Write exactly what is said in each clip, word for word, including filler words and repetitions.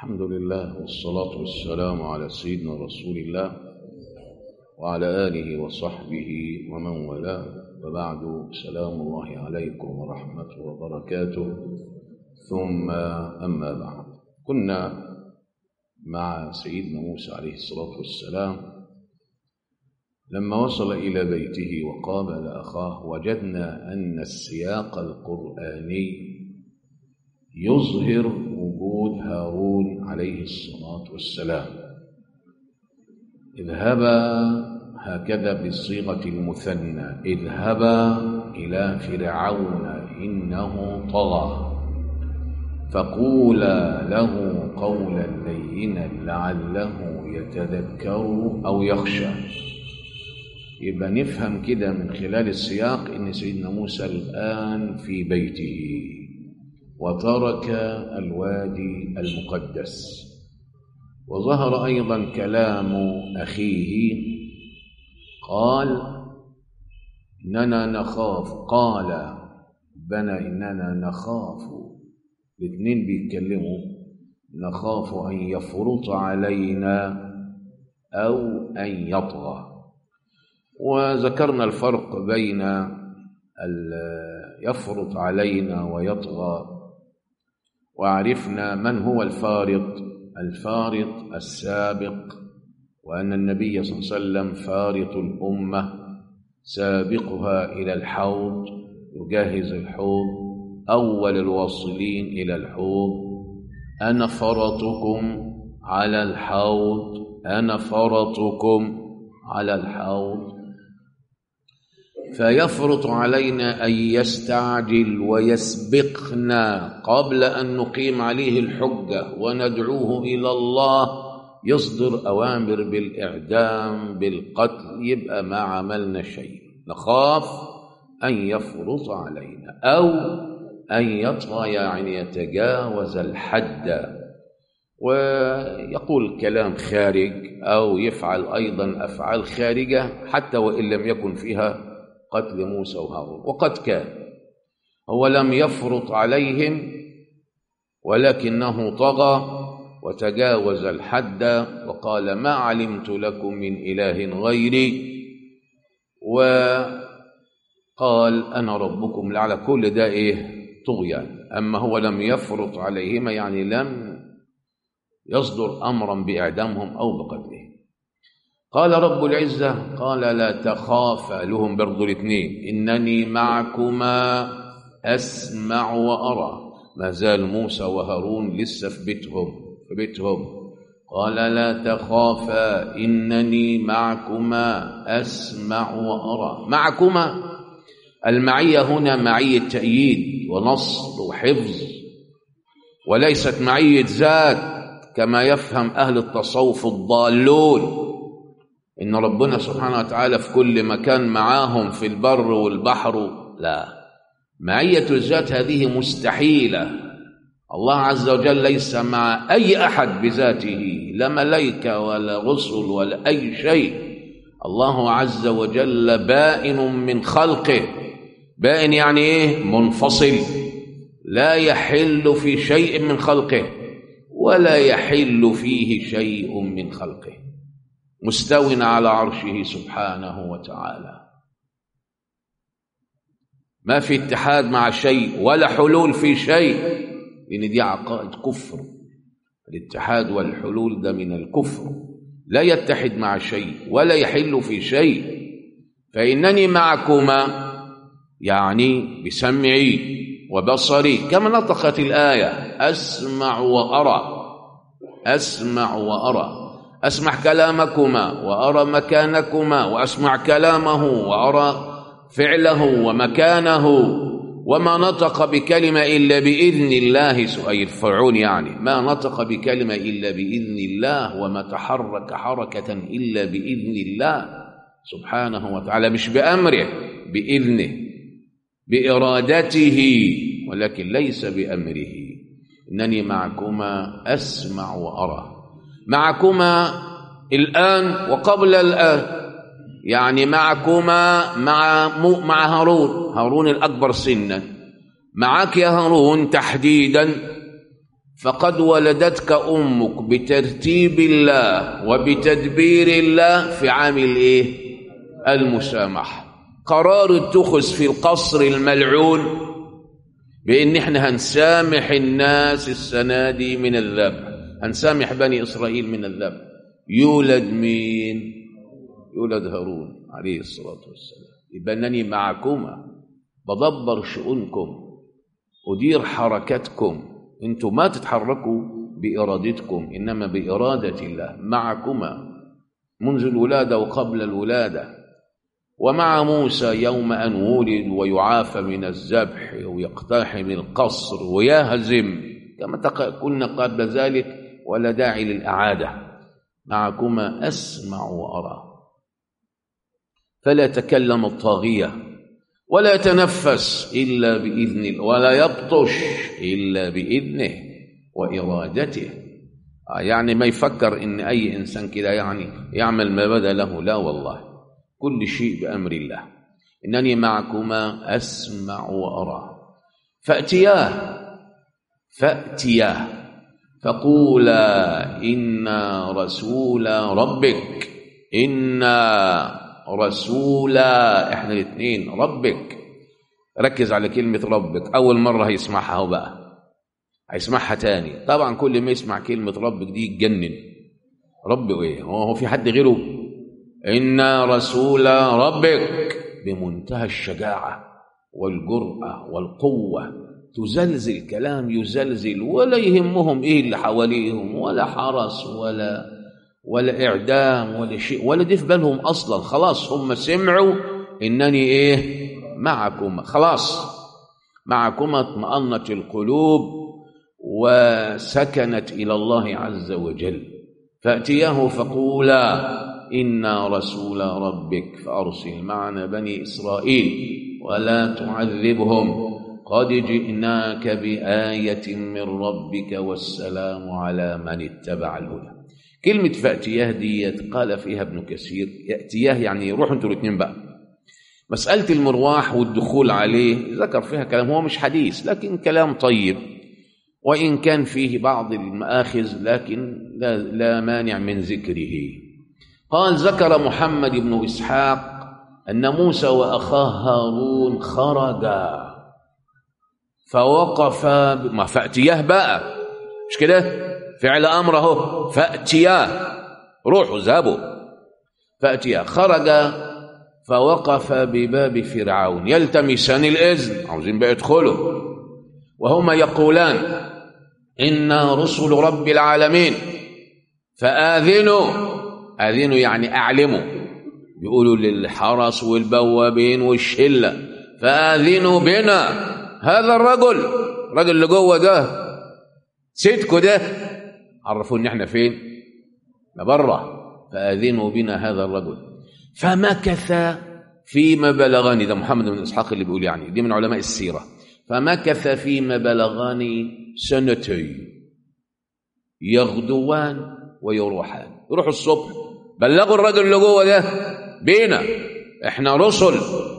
الحمد لله والصلاة والسلام على سيدنا رسول الله وعلى آله وصحبه ومن والاه، وبعد. سلام الله عليكم ورحمته وبركاته. ثم أما بعد، كنا مع سيدنا موسى عليه الصلاة والسلام لما وصل إلى بيته وقابل أخاه، وجدنا أن السياق القرآني يظهر وجود هارون عليه الصلاة والسلام. اذهبا، هكذا بصيغة المثنى، اذهبا إلى فرعون إنه طغى فقولا له قولا لينا لعله يتذكر أو يخشى. يبقى نفهم كده من خلال السياق إن سيدنا موسى الآن في بيته وترك الوادي المقدس. وظهر أيضا كلام أخيه، قال إننا نخاف، قال بنا إننا نخاف، الاثنين بيتكلموا، نخاف أن يفرط علينا أو أن يطغى. وذكرنا الفرق بين يفرط علينا ويطغى، وعرفنا من هو الفارط. الفارط السابق، وأن النبي صلى الله عليه وسلم فارط الأمة سابقها إلى الحوض، يجهز الحوض، أول الواصلين إلى الحوض. أنا فرطكم على الحوض، أنا فرطكم على الحوض. فيفرط علينا أن يستعجل ويسبقنا قبل أن نقيم عليه الحجة وندعوه إلى الله، يصدر أوامر بالإعدام بالقتل، يبقى ما عملنا شيء. نخاف أن يفرط علينا أو أن يطغى، يعني يتجاوز الحد ويقول كلام خارج أو يفعل أيضا أفعال خارجة، حتى وإن لم يكن فيها قتل موسى وهارون. وقد كان هو لم يفرط عليهم، ولكنه طغى وتجاوز الحد وقال ما علمت لكم من إله غيري، وقال أنا ربكم لعلى كل ده إيه؟ طغيان. أما هو لم يفرط عليهما، يعني لم يصدر أمرا بإعدامهم أو بقتلهم. قال رب العزة قال لا تخافا، لهم برضو الاثنين، إنني معكما أسمع وأرى. ما زال موسى وهارون لسه في بيتهم في بيتهم قال لا تخافا إنني معكما أسمع وأرى. معكما، المعية هنا معية تأييد ونصر وحفظ، وليست معية ذات كما يفهم أهل التصوف الضالون، إن ربنا سبحانه وتعالى في كل مكان معاهم في البر والبحر. لا، معية الذات هذه مستحيلة. الله عز وجل ليس مع أي أحد بذاته، لا ملائكة ولا رسل ولا أي شيء. الله عز وجل بائن من خلقه. بائن يعني إيه؟ منفصل، لا يحل في شيء من خلقه ولا يحل فيه شيء من خلقه، مستو على عرشه سبحانه وتعالى. ما في اتحاد مع شيء ولا حلول في شيء، لأن دي عقائد كفر. الاتحاد والحلول ده من الكفر، لا يتحد مع شيء ولا يحل في شيء. فإنني معكما يعني بسمعي وبصري، كما نطقت الآية أسمع وأرى. أسمع وأرى، أسمع كلامكما وأرى مكانكما، وأسمع كلامه وأرى فعله ومكانه. وما نطق بكلمة إلا بإذن الله، أي الفرعون يعني ما نطق بكلمة إلا بإذن الله، وما تحرك حركة إلا بإذن الله سبحانه وتعالى، مش بأمره، بإذنه بإرادته، ولكن ليس بأمره. إنني معكما أسمع وأرى. معكما الآن وقبل الآن، يعني معكما مع مع هارون، هارون الأكبر سنا، معك يا هارون تحديدا فقد ولدتك أمك بترتيب الله وبتدبير الله في عامل إيه؟ المسامحة. قرار اتخذ في القصر الملعون بإن إحنا هنسامح الناس السنة دي من الذبح، هنسامح بني إسرائيل من الذبح. يولد مين؟ يولد هارون عليه الصلاة والسلام. يبقى أنني معكما بدبر شؤونكم، أدير حركتكم، أنتم ما تتحركوا بإرادتكم إنما بإرادة الله، معكما منذ الولادة وقبل الولادة. ومع موسى يوم أن ولد ويعافى من الذبح ويقتحم القصر ويهزم كما قلنا قبل ذلك، ولا داعي للإعادة. معكما أسمع وأرى. فلا تكلم الطاغية ولا يتنفس إلا بإذن، ولا يبطش إلا بإذنه وإرادته. يعني ما يفكر إن أي إنسان كده يعني يعمل ما بدا له، لا والله، كل شيء بأمر الله. إنني معكما أسمع وأرى. فأتياه فأتياه فقولا إنا رسول ربك، إنا رسول، إحنا الاثنين ربك. ركز على كلمة ربك، أول مرة هيسمعها هو بقى، هيسمعها تاني. طبعا كل ما يسمع كلمة ربك دي يتجنن. رب إيه؟ هو في حد غيره؟ إنا رسول ربك، بمنتهى الشجاعة والجرأة والقوة، تزلزل كلام يزلزل، ولا يهمهم إيه اللي حواليهم، ولا حرس ولا ولا إعدام ولا شيء، ولا دي في بالهم أصلا. خلاص هم سمعوا إنني إيه؟ معكم. خلاص معكم. اطمأنت القلوب وسكنت إلى الله عز وجل. فأتياه فقولا إنا رسول ربك فأرسل معنا بني إسرائيل ولا تعذبهم قد جئناك بآية من ربك والسلام على من اتبع الهدى. كلمة فأتياه ديت قال فيها ابن كثير، يأتياه يعني يروحوا انتوا الاثنين بقى. مسألة المرواح والدخول عليه ذكر فيها كلام، هو مش حديث لكن كلام طيب، وإن كان فيه بعض المآخذ لكن لا, لا مانع من ذكره. قال ذكر محمد بن إسحاق أن موسى وأخاه هارون خرجا فوقف، ما فأتياه بقى مش كده؟ فعل أمره فأتياه، روحوا ذهبوا. فأتياه خرج فوقف بباب فرعون يلتمسان الإذن، عاوزين بقى يدخلوا، وهما يقولان إنا رسل رب العالمين فآذنوا. آذنوا يعني أعلموا، بيقولوا للحرس والبوابين والشلة فآذنوا بنا هذا الرجل، الرجل اللي جوه ده سيدكوا ده، عرفوا ان احنا فين؟ لبره. فآذنوا بنا هذا الرجل. فمكث فيما بلغني، ده محمد بن إسحاق اللي بيقول، يعني دي من علماء السيرة. فمكث فيما بلغني سنتين يغدوان ويروحان. يروحوا الصبح بلغوا الرجل اللي جوه ده بينا احنا رسل،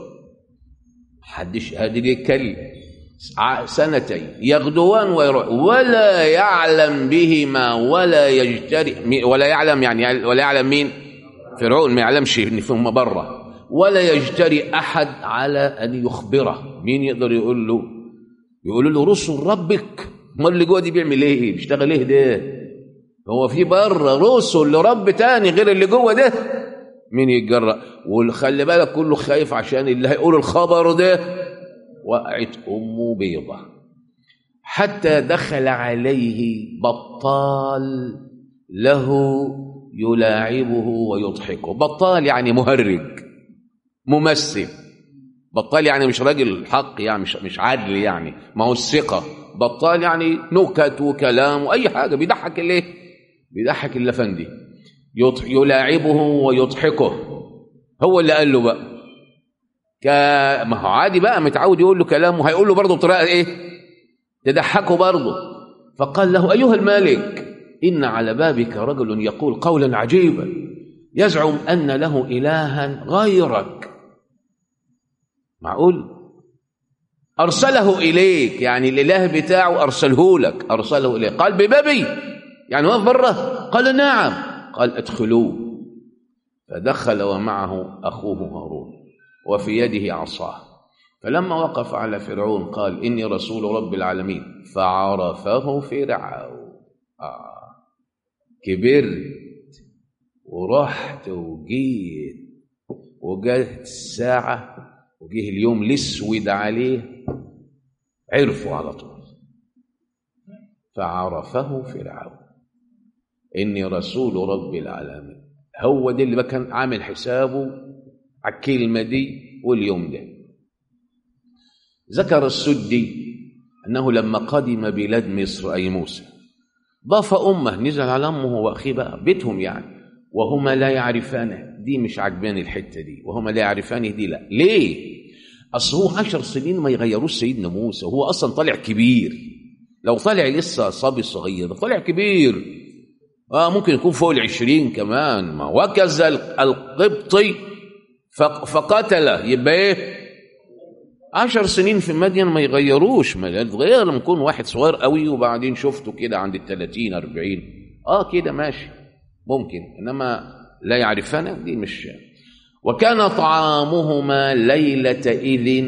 حدش قادر يتكلم. سنتين يغدوان ويروح ولا يعلم بهما ولا يجترئ، ولا يعلم يعني ولا يعلم مين؟ فرعون ما يعلمش ان فيهم بره، ولا يجترئ احد على ان يخبره. مين يقدر يقول له؟ يقول له رسل ربك. ما اللي جوه دي بيعمل ايه؟ بيشتغل ايه ده؟ هو في بره رسل لرب تاني غير اللي جوه ده؟ مين يتجرأ؟ وخلي بالك كله خايف عشان اللي هيقول الخبر ده وقعت أمه بيضة. حتى دخل عليه بطال له يلاعبه ويضحكه. بطال يعني مهرج ممثل. بطال يعني مش راجل حق، يعني مش مش عدل، يعني ما هو الثقة. بطال يعني نكت وكلام وأي حاجة بيضحك الايه؟ بيضحك الافندي. يلاعبه ويضحكه. هو اللي قال له بقى، ما هو عادي بقى متعود يقول له كلامه، هيقول له برضه بطريقه ايه؟ تضحكه برضه. فقال له ايها الملك ان على بابك رجل يقول قولا عجيبا يزعم ان له الها غيرك. معقول؟ أرسله إليك، يعني الإله بتاعه أرسله لك، أرسله إليك. قال ببابي، يعني واقف بره؟ قال نعم. قال ادخلوه. فدخل ومعه أخوه هارون وفي يده عصاه. فلما وقف على فرعون قال إني رسول رب العالمين، فعرفه فرعون. آه. كبرت ورحت وجيت وجات الساعة وجيه اليوم الاسود عليه، عرفوا على طول. فعرفه فرعون إني رسول رب العالمين. هو ده اللي كان عامل حسابه على الكلمة دي واليوم ده. ذكر السدي أنه لما قدم بلاد مصر أي موسى ضاف أمه، نزل على أمه وأخيه بقى بيتهم يعني، وهما لا يعرفانه. دي مش عجباني الحتة دي، وهما لا يعرفانه دي. لا ليه؟ أصل هو عشر سنين ما يغيروش سيدنا موسى، وهو أصلا طالع كبير. لو طالع لسه صبي صغير ده طالع كبير، آه ممكن يكون فوق العشرين كمان. ما وكذا القبطي فقتله، يبقى ايه؟ عشر سنين في مدين ما يغيروش. ما يتغير لما يكون واحد صغير قوي وبعدين شفته كده عند الثلاثين أربعين، اه كده ماشي ممكن، انما لا يعرفنا دي مش. وكان طعامهما ليلة إذ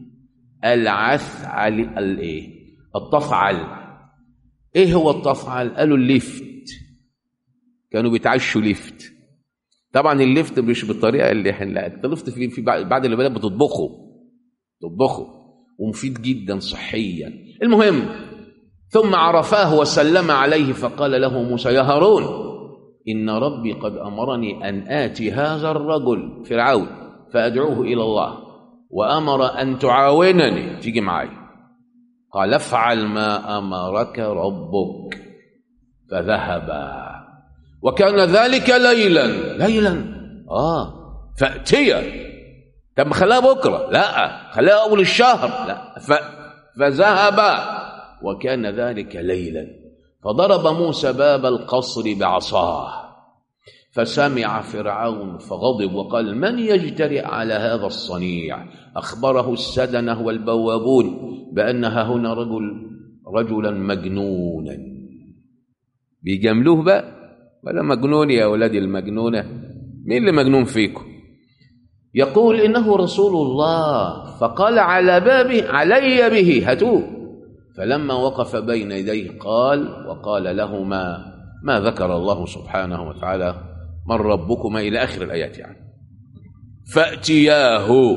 العثعل الايه الطفعل. ايه هو الطفعل؟ قالوا الليفت، كانوا بيتعشوا ليفت. طبعا الليفت مش بالطريقه اللي احنا الليفت في في بعد اللي بالك بتطبخه تطبخه ومفيد جدا صحيا. المهم ثم عرفاه وسلم عليه فقال له موسى يا هارون إن ربي قد أمرني أن آتي هذا الرجل فرعون فأدعوه إلى الله، وأمر أن تعاونني، تيجي معي. قال افعل ما أمرك ربك. فذهبا وكان ذلك ليلا ليلا آه فأتيا. طب خلاها بكرة؟ لا، خلاها أول الشهر؟ لا. ف... فذهبا وكان ذلك ليلا. فضرب موسى باب القصر بعصاه فسمع فرعون فغضب وقال من يجترئ على هذا الصنيع؟ أخبره السدنة والبوابون بأنها هنا رجل رجلا مجنونا. بيجاملوه بقى، ولا مجنون يا أولادي المجنونة؟ مين اللي مجنون فيكم؟ يقول إنه رسول الله. فقال على بابه علي به هاتوه. فلما وقف بين يديه قال وقال لهما ما ذكر الله سبحانه وتعالى من ربكما إلى آخر الآيات يعني. فأتياه،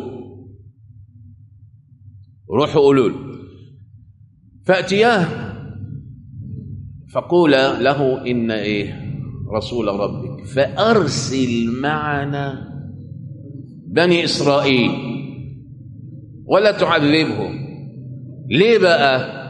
روحوا قولوا له فأتياه فقولا له إن إيه رسول ربك فأرسل معنا بني إسرائيل ولا تعذبهم. ليه بقى؟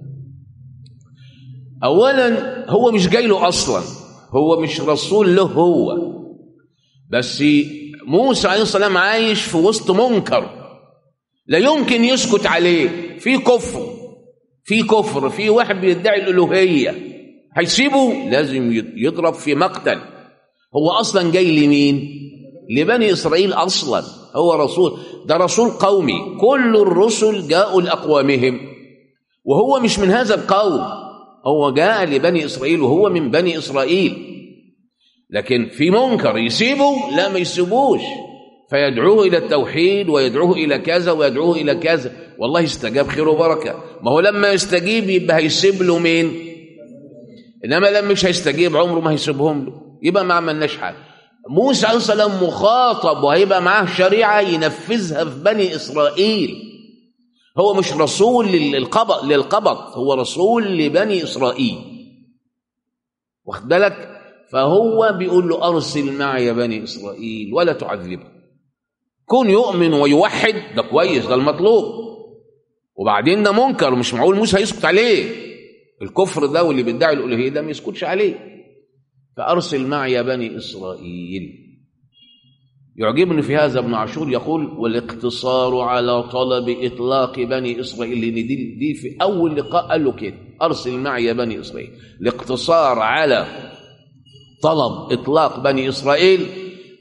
أولا هو مش جاي له أصلا، هو مش رسول له هو، بس موسى عليه السلام عايش في وسط منكر لا يمكن يسكت عليه، في كفر في كفر في واحد بيدعي الألوهية، هيسيبه؟ لازم يضرب في مقتل. هو أصلا جاي لمين؟ لبني إسرائيل أصلا. هو رسول، ده رسول قومي، كل الرسل جاءوا لأقوامهم وهو مش من هذا القوم، هو جاء لبني إسرائيل وهو من بني إسرائيل. لكن في منكر يسيبه؟ لا ما يسيبوش، فيدعوه إلى التوحيد ويدعوه إلى كذا ويدعوه إلى كذا. والله استجاب خير وبركة. ما هو لما يستجيب يبقى هيسيب له مين؟ إنما لما مش هيستجيب عمره ما هيسيبهم له، يبقى ما عملناش حاجة. موسى عليه السلام مخاطب وهيبقى معاه شريعة ينفذها في بني إسرائيل. هو مش رسول للقبط للقبط هو رسول لبني إسرائيل، واخد بالك؟ فهو بيقول له أرسل معي بني إسرائيل ولا تعذبه. كون يؤمن ويوحد ده كويس، ده المطلوب. وبعدين ده منكر، مش معقول موسى يسكت عليه. الكفر ده واللي بيدعي الألوهية ده ما يسكتش عليه. فأرسل معي بني إسرائيل. يعجبني في هذا ابن عاشور يقول والاقتصار على طلب إطلاق بني إسرائيل، لأن دي, دي في أول لقاء قال له كده أرسل معي بني إسرائيل. الاقتصار على طلب إطلاق بني إسرائيل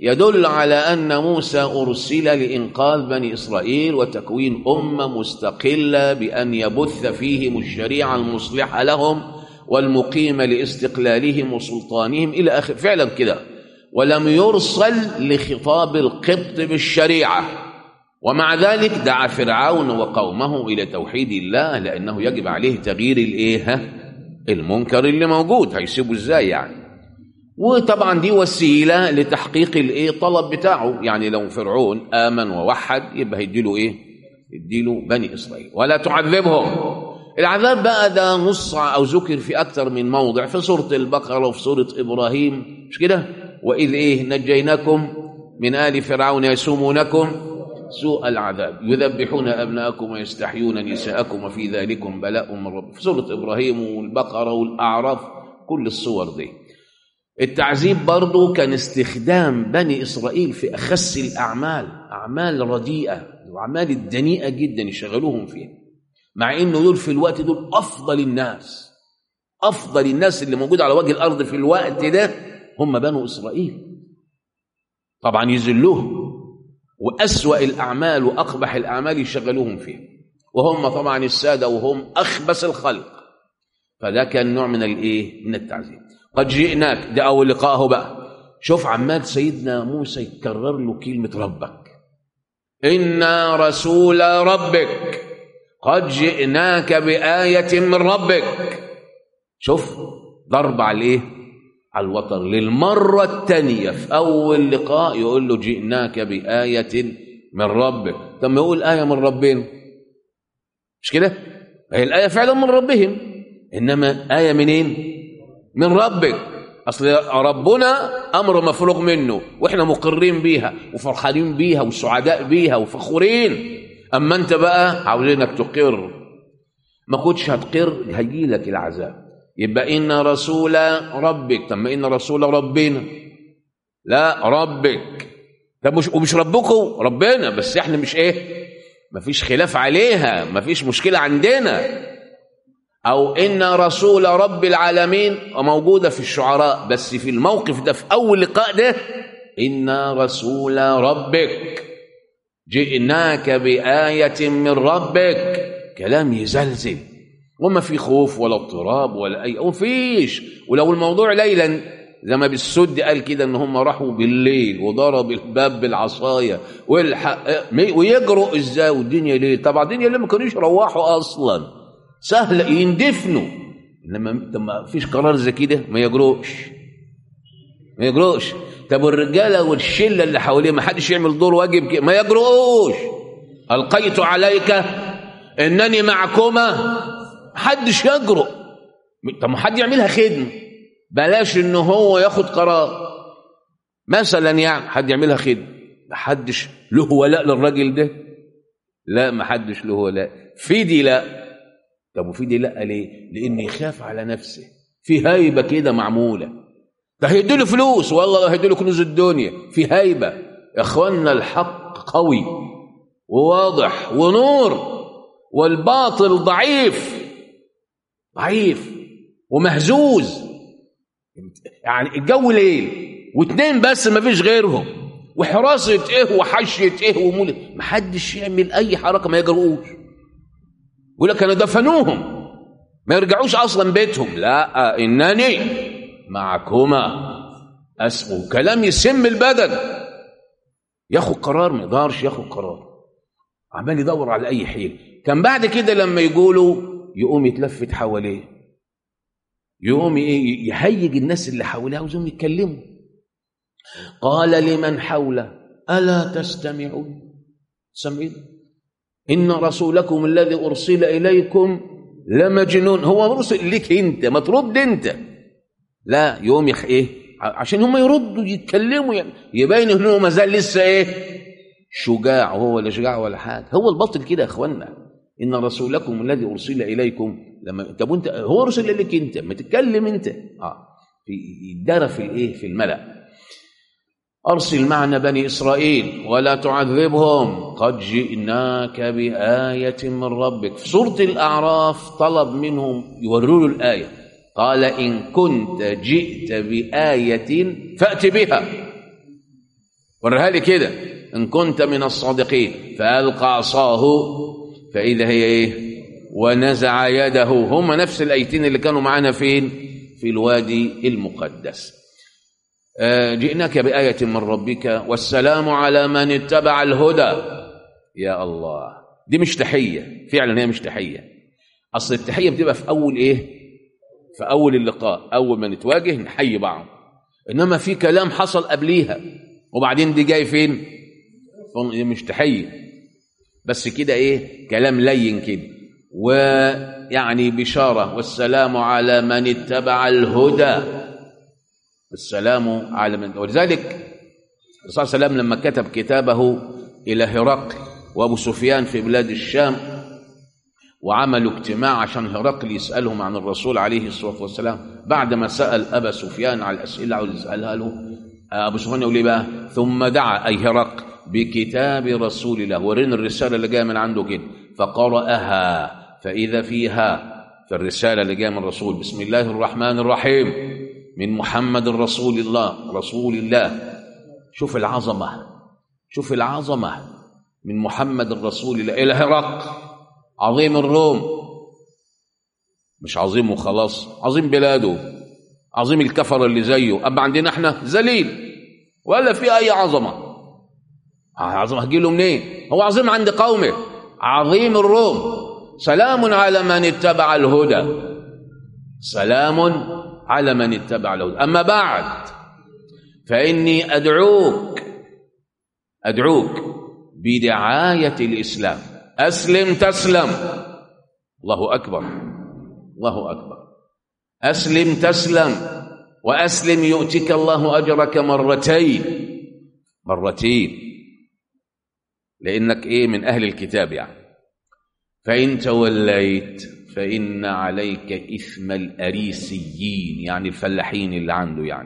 يدل على أن موسى أرسل لإنقاذ بني إسرائيل وتكوين أمة مستقلة بأن يبث فيهم الشريعة المصلحة لهم والمقيمة لاستقلالهم وسلطانهم إلى آخر. فعلا كده. ولم يرسل لخطاب القبط بالشريعة، ومع ذلك دعا فرعون وقومه إلى توحيد الله، لأنه يجب عليه تغيير الإيه المنكر اللي موجود، هيسيبه إزاي يعني. وطبعا دي وسيلة لتحقيق الإيه طلب بتاعه. يعني لو فرعون آمن ووحد يبقى هيديله إيه؟ يديله بني إسرائيل. ولا تعذبهم. العذاب بقى ده نص أو ذكر في أكثر من موضع، في سورة البقرة وفي سورة إبراهيم، مش كده؟ وإذ إيه نجيناكم من آل فرعون يسومونكم سوء العذاب يذبحون أبناءكم ويستحيون نساءكم وفي ذلكم بلاء من رب. في سورة إبراهيم والبقرة والأعراف كل الصور دي. التعذيب برضو كان استخدام بني إسرائيل في أخس الأعمال، أعمال رديئة وأعمال الدنيئة جدا يشغلوهم فيها، مع إنه دول في الوقت دول أفضل الناس، أفضل الناس اللي موجود على وجه الأرض في الوقت ده هم بنو إسرائيل. طبعا يذلوهم، وأسوأ الأعمال وأقبح الأعمال يشغلوهم فيها، وهم طبعا السادة وهم أخبث الخلق. فده كان نوع من الإيه؟ من التعذيب. قد جئناك، ده أول لقاءه بقى. شوف عمال سيدنا موسى يكرر له كلمة ربك، إنا رسول ربك قد جئناك بآية من ربك. شوف ضرب عليه على الوتر للمرة الثانية. في أول لقاء يقول له جئناك بآية من ربك. طب ما يقول آية من ربنا، مش كده؟ هي الآية فعلا من ربهم، إنما آية منين؟ من ربك. أصل ربنا أمر مفروغ منه، وإحنا مقرين بيها وفرحانين بيها وسعداء بيها وفخورين. أما أنت بقى عاوزينك تقر، ما كنتش هتقر هيجي لك العذاب. يبقى إن رسول ربك. طب ما إن رسول ربنا، لا ربك. طب مش ومش ربكم ربنا، بس إحنا مش إيه، ما فيش خلاف عليها، ما فيش مشكلة عندنا. أو إن رسول رب العالمين موجودة في الشعراء، بس في الموقف ده في أول لقاء ده إن رسول ربك جئناك بآية من ربك. كلام يزلزل، وما في خوف ولا اضطراب ولا أي، وفيش. ولو الموضوع ليلا زي ما بالسد قال كده إن هم راحوا بالليل وضرب الباب بالعصاية والحق ويجروا إزاي والدنيا ليل. طبعا الدنيا ليه ما كانوش يروحوا أصلا، سهل يندفنوا. انما ما فيش قرار زي كده ما يجروش ما يجروش. طب الرجاله والشله اللي حواليه ما حدش يعمل دور واجب كده ما يجروش. القيت عليك انني معكما، حدش يجرؤ. طب ما حد يعملها خدمه، بلاش انه هو ياخد قرار مثلا، يعني حد يعملها خدمه. ما حدش له ولاء للراجل ده، لا ما حدش له ولاء. في دي لا. طب وفي دي لا ليه؟ لأن يخاف على نفسه، في هيبة كده معمولة. ده هيديله فلوس، والله هيديله كنوز الدنيا، في هيبة. يا اخوانا الحق قوي وواضح ونور، والباطل ضعيف ضعيف ومهزوز. يعني الجو ليل واتنين بس ما فيش غيرهم، وحراسة ايه وحشية ايه ومولد، ما حدش يعمل اي حركة ما يجرؤوش. يقول لك كانوا دفنوهم ما يرجعوش اصلا بيتهم. لا انني معكما اسمه كلام يسم البدن. ياخد قرار ما يقدرش ياخد قرار، عمال يدور على اي حيل. كان بعد كده لما يقولوا يقوم يتلفت حواليه، يقوم يهيج الناس اللي حواليه عاوزهم يتكلموا. قال لمن حوله الا تستمعون؟ سمعين إن رسولكم الذي أرسل إليكم لمجنون. هو مرسل لك أنت، ما ترد أنت. لا يوم يخ إيه عشان هم يردوا يتكلموا، يعني يبين إنه ما زال لسه إيه شجاع. وهو ولا شجاع ولا حاجة، هو الباطل كده يا إخوانا. إن رسولكم الذي أرسل إليكم لما طب أنت هو رسل لك أنت، ما تتكلم أنت. آه في يدار في الإيه في الملأ. أرسل معنا بني إسرائيل ولا تعذبهم قد جئناك بآية من ربك. في سورة الأعراف طلب منهم يوروا له الآية، قال إن كنت جئت بآية فأت بها. وريها لي كده إن كنت من الصادقين. فألقى عصاه فإذا هي إيه؟ ونزع يده. هم نفس الآيتين اللي كانوا معنا فين؟ في الوادي المقدس. آه جئناك بآية من ربك والسلام على من اتبع الهدى. يا الله، دي مش تحية فعلا، هي مش تحية. أصل التحية بتبقى في أول إيه؟ في أول اللقاء، أول ما نتواجه نحيي بعض. إنما في كلام حصل قبليها وبعدين دي جاي فين؟ مش تحية، بس كده إيه؟ كلام لين كده، ويعني بشارة. والسلام على من اتبع الهدى. السلام على من. ولذلك الرسول صلى الله عليه وسلم لما كتب كتابه إلى هرقل وأبو سفيان في بلاد الشام، وعملوا اجتماع عشان هرقل يسألهم عن الرسول عليه الصلاة والسلام، بعدما سأل أبا سفيان على الأسئلة اللي يسألها له، أبو سفيان يقول لي بقى ثم دعا أي هرقل بكتاب رسول الله، ورين الرسالة اللي جاية من عنده كده، فقرأها فإذا فيها في الرسالة اللي جاية من الرسول بسم الله الرحمن الرحيم من محمد رسول الله رسول الله. شوف العظمة، شوف العظمة من محمد رسول الله إلى هرقل عظيم الروم، مش عظيم وخلاص، عظيم بلاده، عظيم الكفر اللي زيه. أما عندنا احنا ذليل ولا في أي عظمة. عظمة هجيله منين؟ هو عظيم عند قومه، عظيم الروم. سلام على من اتبع الهدى، سلام على من اتبع الهدى. أما بعد فإني أدعوك أدعوك بدعاية الإسلام، أسلم تسلم. الله أكبر، الله أكبر. أسلم تسلم، وأسلم يؤتك الله أجرك مرتين مرتين لأنك إيه؟ من أهل الكتاب يعني. فإن توليت فإن عليك إثم الأريسيين، يعني الفلاحين اللي عنده يعني.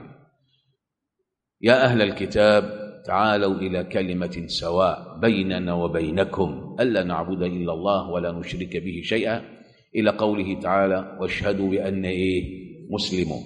يا أهل الكتاب تعالوا إلى كلمة سواء بيننا وبينكم ألا نعبد إلا الله ولا نشرك به شيئا، إلى قوله تعالى واشهدوا بأن إيه؟ مسلمون.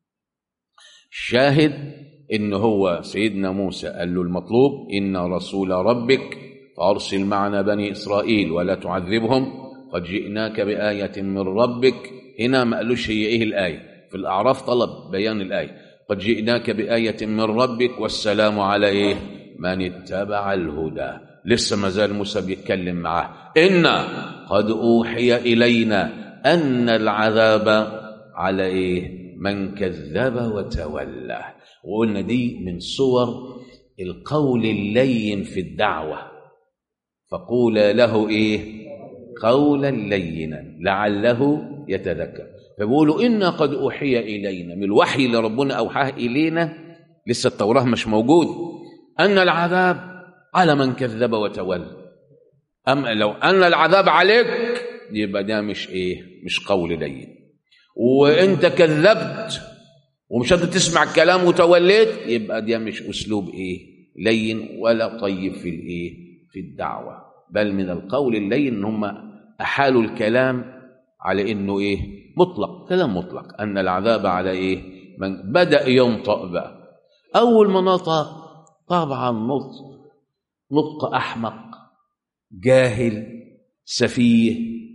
الشاهد إن هو سيدنا موسى قال له المطلوب إن رسول ربك فأرسل معنا بني إسرائيل ولا تعذبهم قد جئناك بآية من ربك. هنا ما قالوش هي إيه الآية، في الأعراف طلب بيان الآية. قد جئناك بآية من ربك والسلام على إيه؟ من اتبع الهدى. لسه ما زال موسى بيتكلم معاه. إنا قد أوحي إلينا أن العذاب على إيه؟ من كذب وتولى. وقلنا دي من صور القول اللين في الدعوة. فقول له إيه؟ قولا لينا لعله يتذكر. فبيقولوا إنا قد أوحي إلينا، من الوحي اللي ربنا أوحاه إلينا، لسه التوراة مش موجود، أن العذاب على من كذب وتولى. أما لو أن العذاب عليك يبقى ده مش إيه؟ مش قول لين. وإنت كذبت ومش قادر تسمع الكلام وتوليت، يبقى ده مش أسلوب إيه؟ لين ولا طيب في الإيه؟ في الدعوة. بل من القول اللين إن هم أحالوا الكلام على إنه إيه؟ مطلق، كلام مطلق. أن العذاب على إيه؟ من بدأ ينطق بقى. أول ما نطق طبعا نطق نطق أحمق، جاهل، سفيه،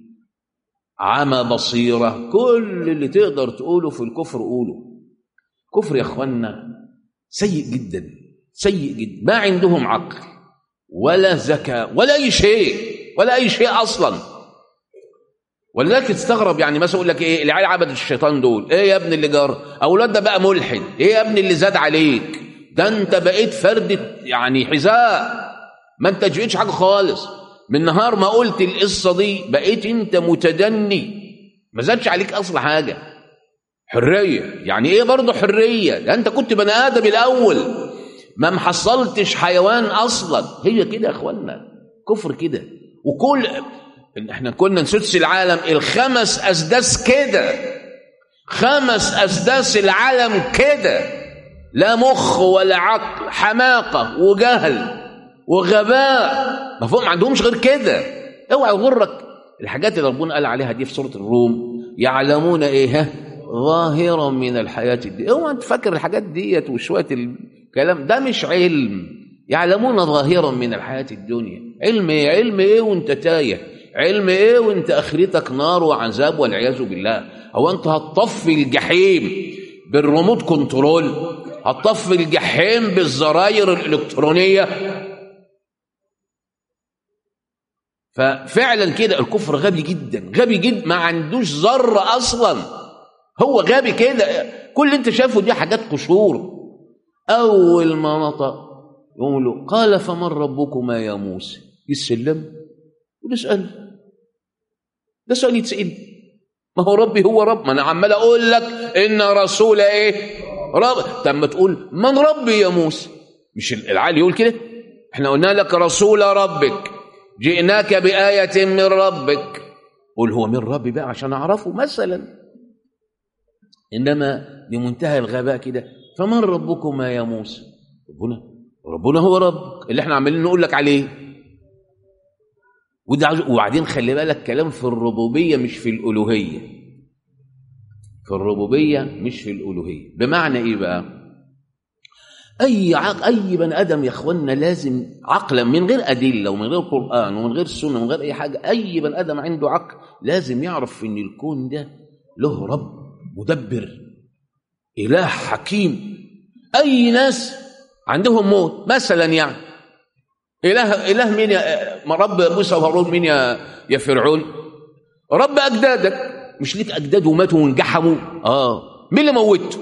عمى بصيرة، كل اللي تقدر تقوله في الكفر قوله. كفر يا أخوانا سيء جدا، سيء جدا. ما عندهم عقل ولا ذكاء ولا أي شيء، ولا أي شيء أصلا. ولذلك تستغرب، يعني مثلا يقول لك ايه؟ العيال عبد الشيطان دول، ايه يا ابن اللي جار؟ اولاد ده بقى ملحد، ايه يا ابن اللي زاد عليك؟ ده انت بقيت فرد يعني حذاء، ما انت جيتش حاجه خالص. من نهار ما قلت القصه دي بقيت انت متدني، ما زادش عليك اصلا حاجه. حريه يعني ايه برضه حريه؟ ده انت كنت بني ادم الاول، ما محصلتش حيوان اصلا. هي كده يا اخوانا، كفر كده. وكل احنا كنا نسدس العالم الخمس اسداس كده، خمس اسداس العالم كده، لا مخ ولا عقل، حماقه وجهل وغباء، مفهوم ما عندهمش غير كده. اوعى يغرك الحاجات اللي ربنا قال عليها دي في سوره الروم، يعلمون ايه؟ ظاهرا من الحياه الدنيا. اوعى تفكر الحاجات ديت وشويه الكلام ده مش علم، يعلمون ظاهرا من الحياة الدنيا. علم ايه؟ علم ايه وانت تايه؟ علم ايه وانت اخرتك نار وعذاب والعياذ بالله؟ هو انت هتطفي الجحيم بالريموت كنترول؟ هتطفي الجحيم بالزراير الالكترونيه؟ ففعلا كده الكفر غبي جدا، غبي جدا، ما عندوش ذره اصلا، هو غبي كده. كل اللي انت شايفه دي حاجات قشور. اول ما نطق يقول له قال فمن ربكما يا موسى؟ يسلم ونسال، ده سؤال يتسال؟ ما هو ربي هو رب، ما انا عمال اقول لك ان رسول ايه؟ رب. طب ما تقول من ربي يا موسى؟ مش العالي يقول كده؟ احنا قلنا لك رسول ربك، جئناك بآية من ربك، قول هو من ربي بقى عشان اعرفه مثلا. انما بمنتهى الغباء كده، فمن ربكما يا موسى؟ ربنا ربنا هو ربك اللي احنا عمالين نقول لك عليه. وبعدين خلي بالك كلام في الربوبيه مش في الالوهيه، في الربوبيه مش في الالوهيه. بمعنى ايه بقى؟ اي عق... اي بني ادم يا اخوانا لازم عقلا، من غير ادله ومن غير قران ومن غير سنه ومن غير اي حاجه، اي بني ادم عنده عقل لازم يعرف ان الكون ده له رب مدبر، اله حكيم. اي ناس عندهم موت مثلا، يعني اله اله مين يا رب موسى وهارون؟ مين يا يا فرعون؟ رب اجدادك. مش ليك اجداد وماتوا وانجحموا؟ اه. مين اللي موته؟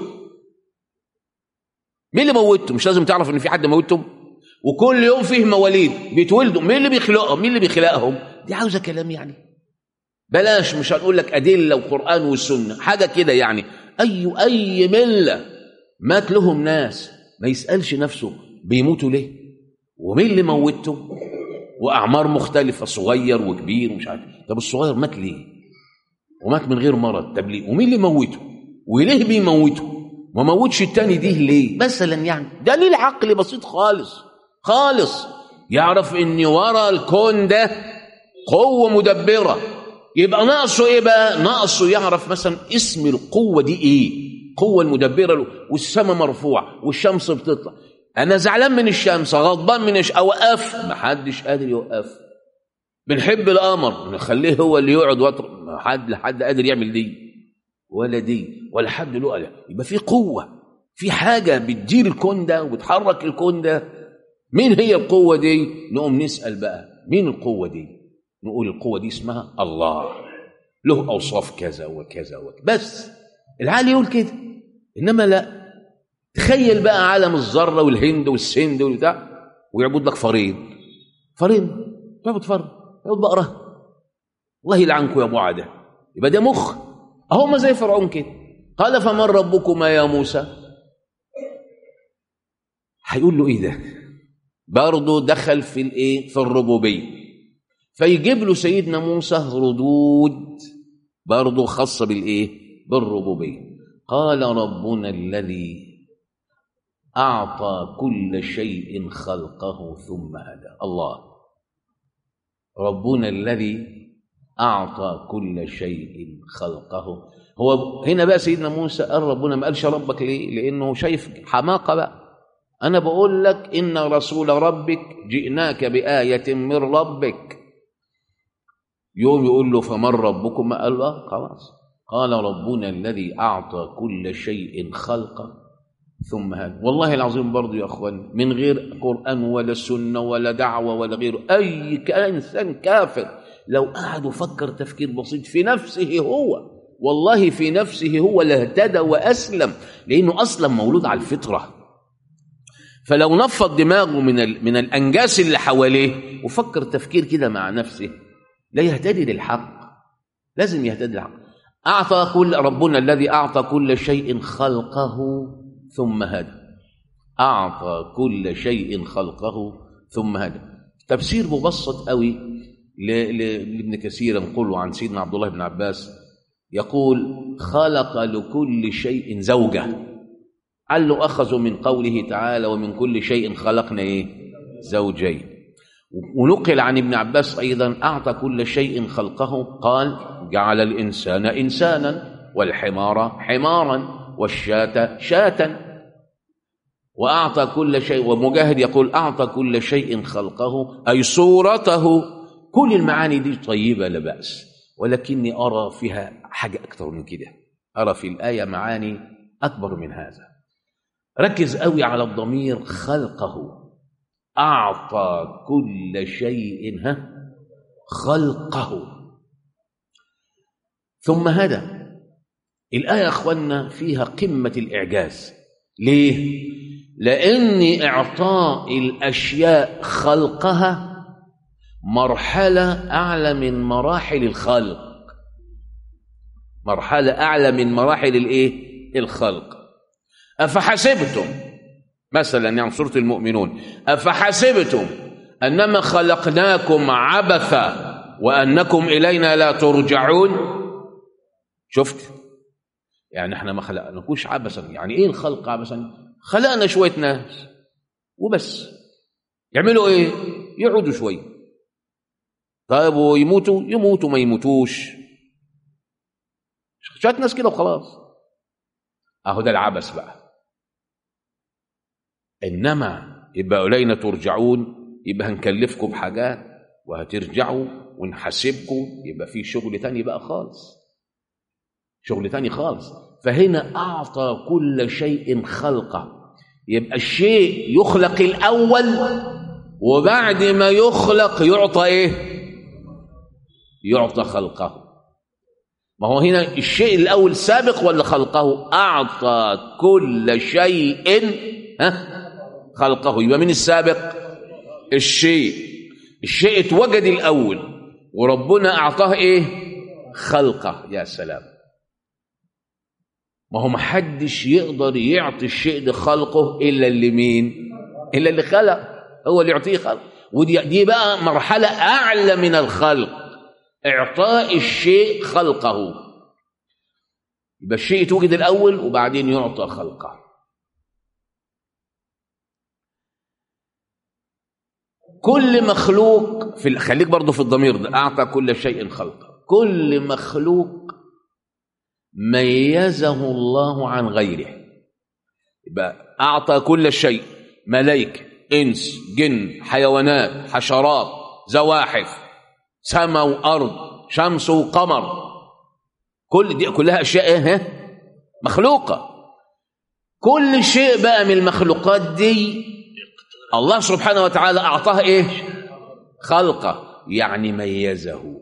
مين اللي موته؟ مش لازم تعرف ان في حد موتهم؟ وكل يوم فيه مواليد بيتولدوا، مين اللي بيخلقهم؟ مين اللي بيخلقهم؟ دي عاوزه كلام يعني. بلاش، مش هنقول لك ادله وقران والسنه، حاجه كده يعني. اي اي مله مات لهم ناس ما يسالش نفسه بيموتوا ليه؟ ومين اللي موته؟ واعمار مختلفه، صغير وكبير ومش عارف. طب الصغير مات ليه؟ ومات من غير مرض، طب ليه؟ ومين اللي موته؟ وليه بيموته؟ ما موتش التاني دي ليه؟ مثلا يعني دليل عقلي بسيط خالص خالص يعرف ان ورا الكون ده قوه مدبره. يبقى ناقصه ايه بقى؟ ناقصه يعرف مثلا اسم القوه دي ايه؟ قوه المدبره له. والسماء مرفوعه والشمس بتطلع، انا زعلان من الشمس، غضبان من الشمس، اوقف، ما حدش قادر يوقف. بنحب القمر، نخليه هو اللي يقعد وطر، ما حد حد قادر يعمل دي ولا دي ولا حد له قال. يبقى في قوه، في حاجه بتدير الكون ده وبتحرك الكون ده. مين هي القوه دي؟ نقوم نسال بقى مين القوه دي؟ نقول القوه دي اسمها الله، له اوصاف كذا وكذا وكذا، بس العالي يقول كده. انما لا، تخيل بقى عالم الذره والهند والسند والبتاع ويعبد لك فارين، فارين تعبد فار، تعبد بقره، الله يلعنكم يا ابو عاده. يبقى ده مخ اهو، ما زي فرعون كده. قال فمن ربكما يا موسى؟ هيقول له ايه ده؟ برضه دخل في الايه؟ في الربوبيه. فيجيب له سيدنا موسى ردود برضه خاصه بالايه؟ بالربوبيه. قال ربنا الذي أعطى كل شيء خلقه ثم هدى. الله، ربنا الذي أعطى كل شيء خلقه. هو هنا بقى سيدنا موسى قال ربنا، ما قالش ربك ليه؟ لأنه شايف حماقة بقى. أنا بقول لك إن رسول ربك جئناك بآية من ربك. يوم يقول له فمن ربكم؟ ما قال له خلاص. قال ربنا الذي أعطى كل شيء خلقه ثم هذا. والله العظيم برضو يا أخوان، من غير قرآن ولا سنة ولا دعوة ولا غيره، أي إنسان كافر لو قعد وفكر تفكير بسيط في نفسه هو، والله في نفسه هو لاهتدى وأسلم، لأنه أصلا مولود على الفطرة. فلو نفض دماغه من من الأنجاس اللي حواليه وفكر تفكير كده مع نفسه لا يهتدي للحق، لازم يهتدي للحق. أعطى كل ربنا الذي أعطى كل شيء خلقه ثم هدى. أعطى كل شيء خلقه ثم هدى. تفسير مبسط قوي لابن كثير نقوله عن سيدنا عبد الله بن عباس، يقول خلق لكل شيء زوجة. قال له أخذوا من قوله تعالى ومن كل شيء خلقنا إيه؟ زوجين. ونقل عن ابن عباس أيضا أعطى كل شيء خلقه، قال جعل الإنسان إنسانا والحمار حمارا والشاة شاة. وأعطى كل شيء، ومجاهد يقول أعطى كل شيء خلقه أي صورته. كل المعاني دي طيبة لا بأس، ولكني أرى فيها حاجة أكثر من كده، أرى في الآية معاني أكبر من هذا. ركز قوي على الضمير خلقه، أعطى كل شيء ها خلقه ثم هدى. الآية يا أخوانا فيها قمة الإعجاز. ليه؟ لأن إعطاء الأشياء خلقها مرحلة أعلى من مراحل الخلق، مرحلة أعلى من مراحل الإيه؟ الخلق. أفحسبتم مثلا، يعني سورة المؤمنون، أفحسبتم أنما خلقناكم عبثا وأنكم إلينا لا ترجعون. شفت؟ يعني احنا ما خلقناكوش عبثا. يعني ايه الخلق عبثا؟ خلقنا شوية ناس وبس، يعملوا ايه؟ يقعدوا شوية، طيب ويموتوا يموتوا ما يموتوش، شوية ناس كده وخلاص. اهو ده العبث بقى. انما يبقى الينا ترجعون، يبقى هنكلفكم بحاجات وهترجعوا ونحاسبكم، يبقى في شغل تاني بقى خالص، شغل تاني خالص. فهنا أعطى كل شيء خلقه، يبقى الشيء يخلق الأول وبعد ما يخلق يعطى إيه؟ يعطى خلقه. ما هو هنا الشيء الأول سابق ولا خلقه؟ أعطى كل شيء ها خلقه. يبقى من السابق؟ الشيء. الشيء اتوجد الأول وربنا أعطاه إيه؟ خلقه. يا سلام. ما هو محدش يقدر يعطي الشيء ده خلقه إلا اللي مين؟ إلا اللي خلق، هو اللي يعطيه خلق. ودي دي بقى مرحلة أعلى من الخلق، إعطاء الشيء خلقه. يبقى الشيء يتوجد الأول وبعدين يعطى خلقه. كل مخلوق في، خليك برضو في الضمير ده، أعطى كل شيء خلقه. كل مخلوق ميزه الله عن غيره. يبقى أعطى كل شيء، ملائكة، إنس، جن، حيوانات، حشرات، زواحف، سماء وأرض، شمس وقمر، كل دي كلها أشياء إيه؟ مخلوقة. كل شيء بقى من المخلوقات دي الله سبحانه وتعالى أعطاه إيه؟ خلقه، يعني ميزه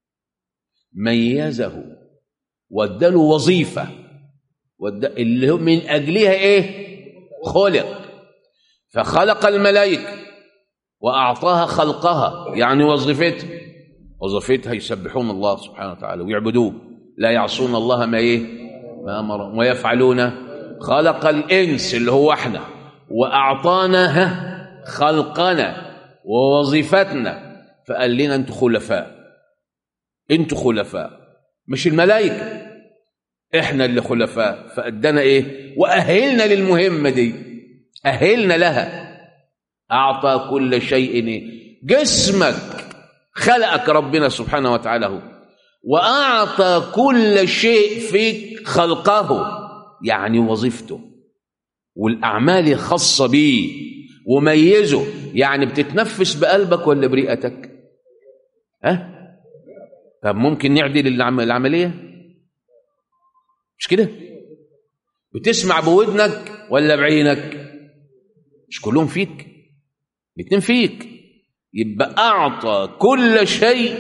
ميزه واداله وظيفة اللي من أجلها إيه؟ خلق. فخلق الملائكة وأعطاها خلقها، يعني وظيفتها وظيفتها يسبحون الله سبحانه وتعالى ويعبدوه، لا يعصون الله ما إيه؟ ما أمرهم ويفعلون. خلق الإنس اللي هو احنا وأعطانا خلقنا ووظيفتنا، فقال لنا أنتوا خلفاء، أنتوا خلفاء، مش الملائكة، احنا اللي خلفاء. فأدانا ايه؟ وأهلنا للمهمة دي، أهلنا لها. أعطى كل شيء إيه؟ جسمك خلقك ربنا سبحانه وتعالى هو، وأعطى كل شيء فيك خلقه، يعني وظيفته والأعمال الخاصة به، وميزه. يعني بتتنفس بقلبك ولا برئتك؟ ها؟ طب ممكن نعدل العملية؟ مش كده؟ بتسمع بودنك ولا بعينك؟ مش كلهم فيك، الاتنين فيك. يبقى أعطى كل شيء،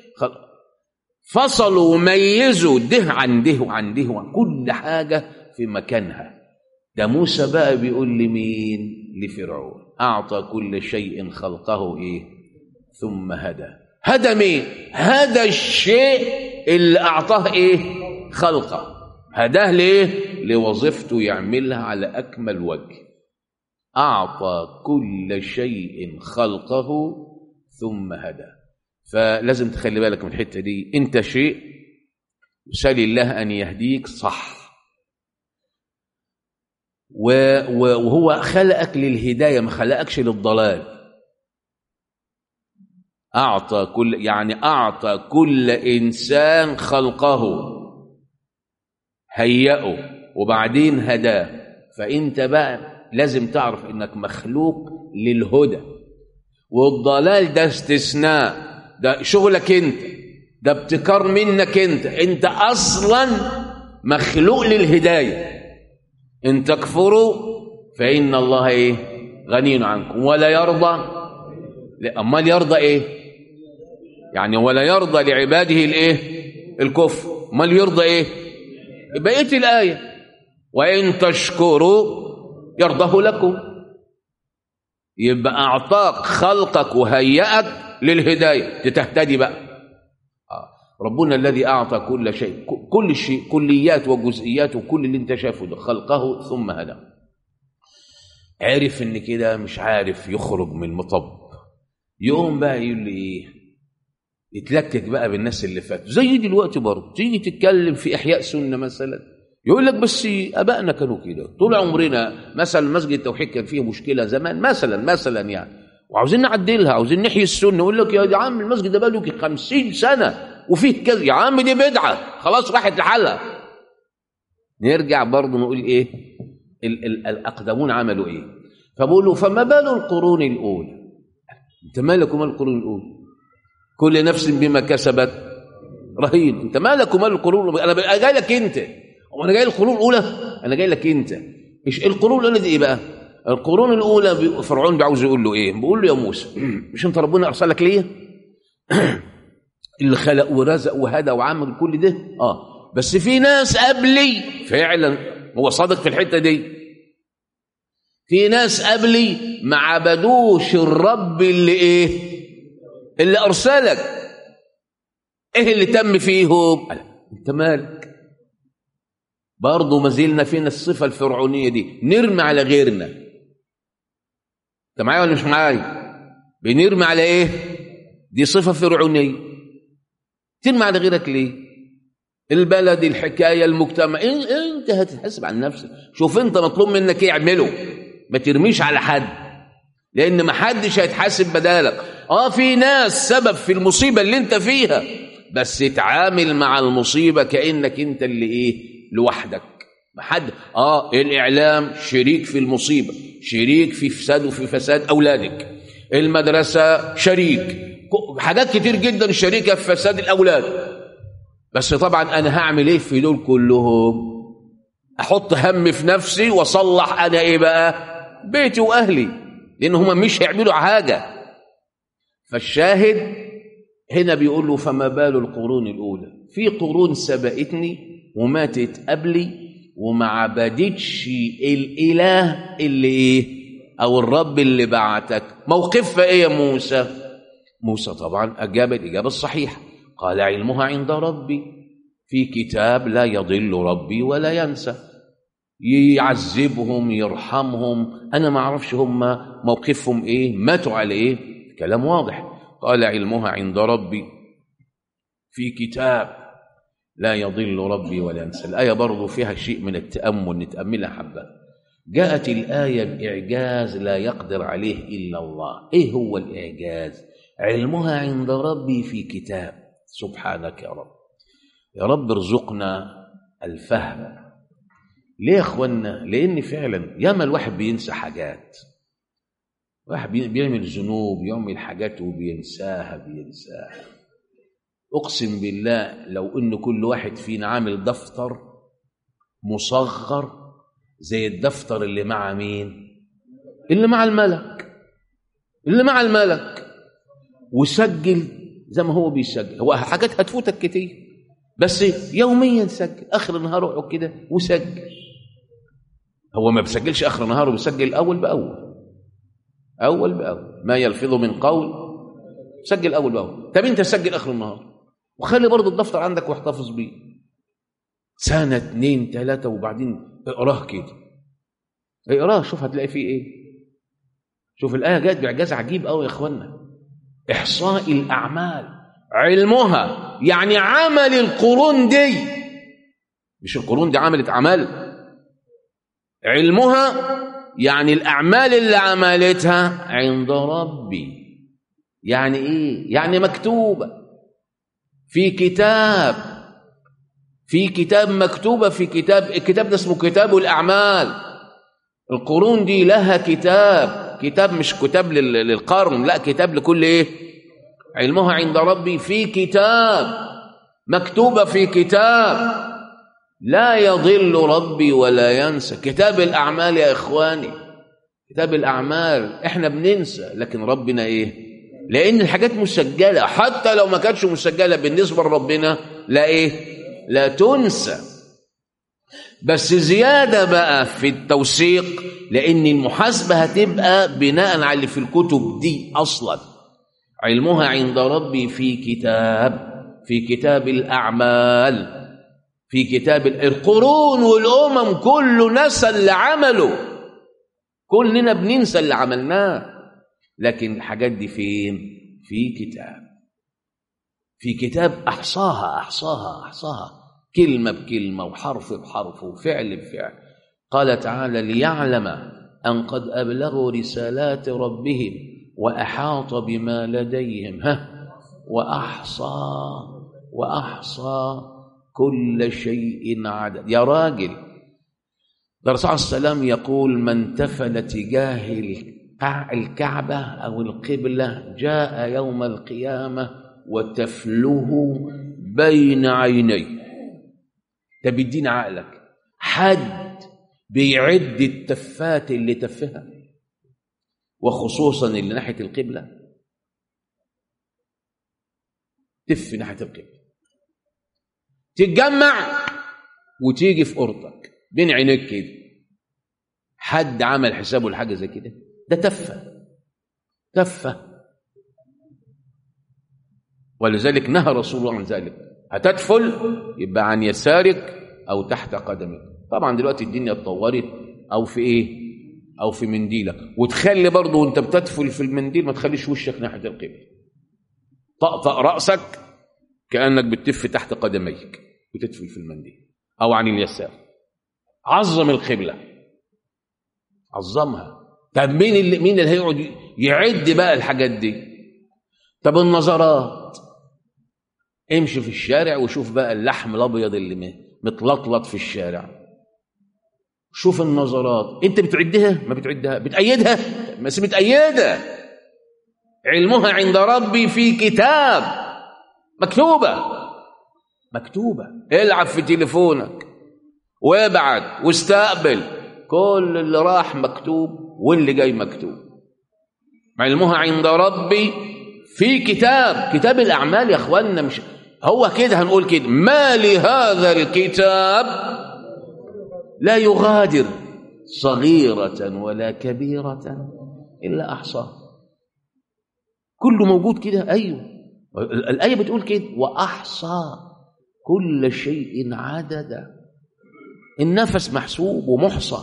فصلوا وميزوا ده عن ده وعن ده وعن كل حاجة في مكانها. ده موسى بقى بيقول لمين؟ لفرعون. أعطى كل شيء خلقه إيه؟ ثم هدى. هدى مين؟ هدى الشيء اللي أعطاه إيه؟ خلقه. هداه ليه؟ لوظيفته يعملها على أكمل وجه. أعطى كل شيء خلقه ثم هدى. فلازم تخلي بالك من الحتة دي. أنت شيء سأل الله أن يهديك صح، وهو خلقك للهداية، ما خلقكش للضلال. أعطى كل، يعني أعطى كل إنسان خلقه، هيئه وبعدين هداه. فأنت بقى لازم تعرف انك مخلوق للهدى، والضلال ده استثناء، ده شغلك انت، ده ابتكار منك انت، انت اصلا مخلوق للهدايه. ان تكفروا فان الله ايه غني عنكم ولا يرضى. امال يرضى ايه؟ يعني ولا يرضى لعباده الايه الكفر، امال يرضى ايه؟ بقيه الايه وان تشكروا يرضه لكم. يبقى اعطاك خلقك وهيئك للهدايه تهتدي بقى. ربنا الذي اعطى كل شيء، كل شيء، كليات وجزئيات وكل اللي انت شايفه ده خلقه ثم هدى. عرف ان كده مش عارف يخرج من المطب، يقوم بقى يقول لي ايه؟ يتلكك بقى بالناس اللي فاتوا. زي دلوقتي برضه تيجي تتكلم في احياء سنه مثلا، يقول لك بس ابائنا كانوا كده طول عمرنا. مثلا مسجد التوحيد كان فيه مشكله زمان مثلا مثلا يعني، وعاوزين نعدلها، عاوزين نحيي السنه. يقول لك يا عم المسجد ده بقاله خمسين سنه وفيه كذا. يا عم دي بدعه خلاص راحت لحالها. نرجع برضه نقول ايه؟ ال ال الاقدمون عملوا ايه؟ فبقولوا فما بال القرون الاولى. انت مالك ومال القرون الاولى؟ كل نفس بما كسبت رهين. انت مالك ومال القرون؟ انا جاي لك انت، وانا جاي القرون الاولى، انا جاي لك انت. ايش القرون الاولى دي؟ ايه بقى القرون الاولى؟ فرعون بيعوز يقول له ايه؟ بيقول له يا موسى مش انت ربنا ارسلك ليه اللي خلق ورزق وهدى وعمل كل ده؟ اه بس في ناس قبلي فعلا، هو صادق في الحته دي، في ناس قبلي ما عبدوش الرب اللي ايه اللي ارسلك. ايه اللي تم فيهم؟ انت مالك؟ برضه ما زلنا فينا الصفه الفرعونيه دي، نرمي على غيرنا. انت معايا ولا مش معايا؟ بنرمي على ايه؟ دي صفه فرعونيه. ترمي على غيرك ليه؟ البلد، الحكايه، المجتمع. انت هتتحاسب عن نفسك. شوف انت مطلوب منك ايه اعمله، ما ترميش على حد، لان ما حدش هيتحاسب بدالك. اه في ناس سبب في المصيبه اللي انت فيها، بس اتعامل مع المصيبه كانك انت اللي ايه لوحدك. ما حد اه الاعلام شريك في المصيبه، شريك في فساد وفي فساد اولادك. المدرسه شريك، حاجات كتير جدا شريكه في فساد الاولاد. بس طبعا انا هعمل ايه في دول كلهم؟ احط هم في نفسي واصلح انا ايه بقى؟ بيتي واهلي، لان هم مش هيعملوا حاجه. فالشاهد هنا بيقول له فما بال القرون الاولى. في قرون سبقتني وماتت قبلي وما عبدتش الاله اللي ايه او الرب اللي بعتك. موقفها ايه يا موسى؟ موسى طبعا اجاب الاجابه الصحيحه، قال علمها عند ربي في كتاب لا يضل ربي ولا ينسى. يعذبهم يرحمهم، انا ما اعرفش هم موقفهم ايه، ماتوا على ايه، كلام واضح. قال علمها عند ربي في كتاب لا يضل ربي ولا ينسى. الايه برضو فيها شيء من التامل، نتاملها حبه. جاءت الايه باعجاز لا يقدر عليه الا الله. ايه هو الاعجاز؟ علمها عند ربي في كتاب. سبحانك يا رب. يا رب ارزقنا الفهم. ليه يا اخوانا؟ لان فعلا ياما الواحد بينسى حاجات، واحد بيعمل ذنوب، يعمل حاجات وبينساها بينساها. اقسم بالله لو ان كل واحد فينا عامل دفتر مصغر زي الدفتر اللي مع مين؟ اللي مع الملك، اللي مع الملك، وسجل زي ما هو بيسجل. هو حاجات هتفوتك كتير، بس يوميا سجل، اخر النهار اقعد كده وسجل. هو ما بيسجلش اخر النهار، وبيسجل اول باول، اول باول، ما يلفظ من قول. سجل اول باول. طب انت سجل اخر النهار، وخلي برضه الدفتر عندك واحتفظ بيه سنه اتنين تلاته، وبعدين اقراه كده، اقراه شوف هتلاقي فيه ايه. شوف الايه جت باعجاز عجيب قوي يا اخوانا. احصاء الاعمال، علمها يعني عمل القرون دي، مش القرون دي عملت اعمال، علمها يعني الاعمال اللي عملتها عند ربي. يعني ايه؟ يعني مكتوبه في كتاب، في كتاب مكتوبه في كتاب. الكتاب ده اسمه كتاب الاعمال. القرون دي لها كتاب، كتاب مش كتاب للقرن، لا كتاب لكل ايه؟ علمها عند ربي في كتاب، مكتوبة في كتاب لا يضل ربي ولا ينسى. كتاب الأعمال يا إخواني، كتاب الأعمال إحنا بننسى، لكن ربنا إيه؟ لأن الحاجات مسجلة، حتى لو ما كانتش مسجلة بالنسبة لربنا لا إيه؟ لا تنسى. بس زيادة بقى في التوثيق، لأن المحاسبة هتبقى بناء على اللي في الكتب دي أصلا. علمها عند ربي في كتاب، في كتاب الأعمال، في كتاب القرون والأمم كله نسى اللي عمله، كلنا بننسى اللي عملناه، لكن الحاجات دي فين؟ في كتاب، في كتاب أحصاها أحصاها أحصاها، كلمة بكلمة وحرف بحرف وفعل بفعل. قال تعالى: ليعلم أن قد أبلغوا رسالات ربهم وأحاط بما لديهم ها وأحصى وأحصى كل شيء عدد. يا راجل، ده الرسول عليه السلام يقول: من تفل تجاه الكعبة أو القبلة جاء يوم القيامة وتفله بين عينيه. ده بيدين عقلك، حد بيعد التفات اللي تفها، وخصوصا اللي ناحية القبلة، تف ناحية القبلة، تتجمع وتيجي في أوضتك بين عينيك كده. حد عمل حسابه لحاجة زي كده؟ ده تفة تفة. ولذلك نهى رسول الله عن ذلك. هتدفل يبقى عن يسارك أو تحت قدمك. طبعا دلوقتي الدنيا اتطورت، أو في إيه؟ أو في منديلك. وتخلي برضه وانت بتدفل في المنديل ما تخليش وشك ناحية القبلة، طقطق رأسك كأنك بتتف تحت قدميك وتدفل في المنديل، أو عن اليسار. عظم القبلة، عظمها. طب مين اللي مين اللي هيقعد يعد بقى الحاجات دي؟ طب النظرات، امشي في الشارع وشوف بقى اللحم الابيض اللي متلطلط في الشارع، شوف النظرات. انت بتعدها؟ ما بتعدها. بتأيدها؟ بس بتأيدها. علمها عند ربي في كتاب، مكتوبة مكتوبة. العب في تليفونك وابعت واستقبل، كل اللي راح مكتوب واللي جاي مكتوب. علمها عند ربي في كتاب، كتاب الأعمال يا أخواننا. مش هو كده هنقول كده: ما لهذا الكتاب لا يغادر صغيرة ولا كبيرة إلا أحصاها. كله موجود كده. أيوه، الآية بتقول كده: وأحصى كل شيء عددا. النفس محسوب ومحصى،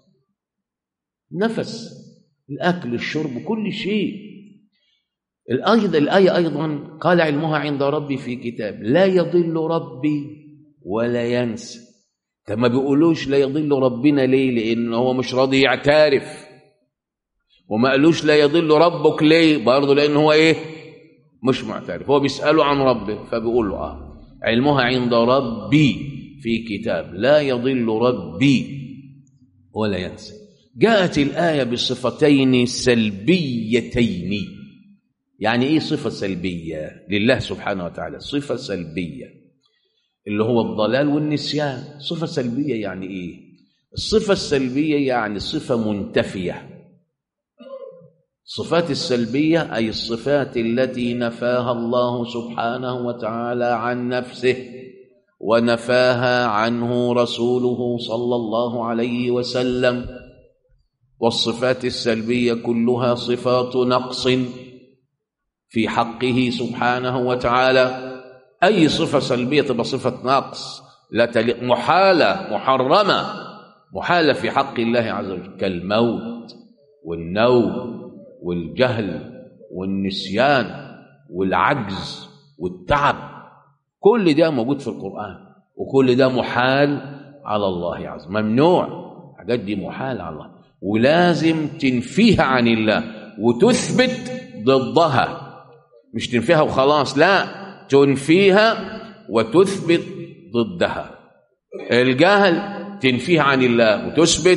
نفس، الأكل، الشرب، كل شيء. الآية الآية أيضا قال: علمها عند ربي في كتاب لا يضل ربي ولا ينسى. طب ما بيقولوش لا يضل ربنا ليه؟ لأن هو مش راضي يعترف. وما قالوش لا يضل ربك ليه؟ برضه لأن هو إيه؟ مش معترف. هو بيسأله عن ربه فبيقول له آه علمها عند ربي في كتاب لا يضل ربي ولا ينسى. جاءت الآية بصفتين سلبيتين. يعني إيه صفة سلبية لله سبحانه وتعالى؟ صفة سلبية اللي هو الضلال والنسيان. صفة سلبية يعني إيه؟ الصفة السلبية يعني صفة منتفية. الصفات السلبية أي الصفات التي نفاها الله سبحانه وتعالى عن نفسه ونفاها عنه رسوله صلى الله عليه وسلم. والصفات السلبية كلها صفات نقص في حقه سبحانه وتعالى. أي صفة سلبية تبقى صفة نقص، لا تليق، محالة، محرمة، محالة في حق الله عز وجل، كالموت والنوم والجهل والنسيان والعجز والتعب. كل ده موجود في القرآن، وكل ده محال على الله عز وجل، ممنوع. الحاجات دي محال على الله، ولازم تنفيها عن الله وتثبت ضدها. مش تنفيها وخلاص، لا، تنفيها وتثبت ضدها. الجهل تنفيها عن الله وتثبت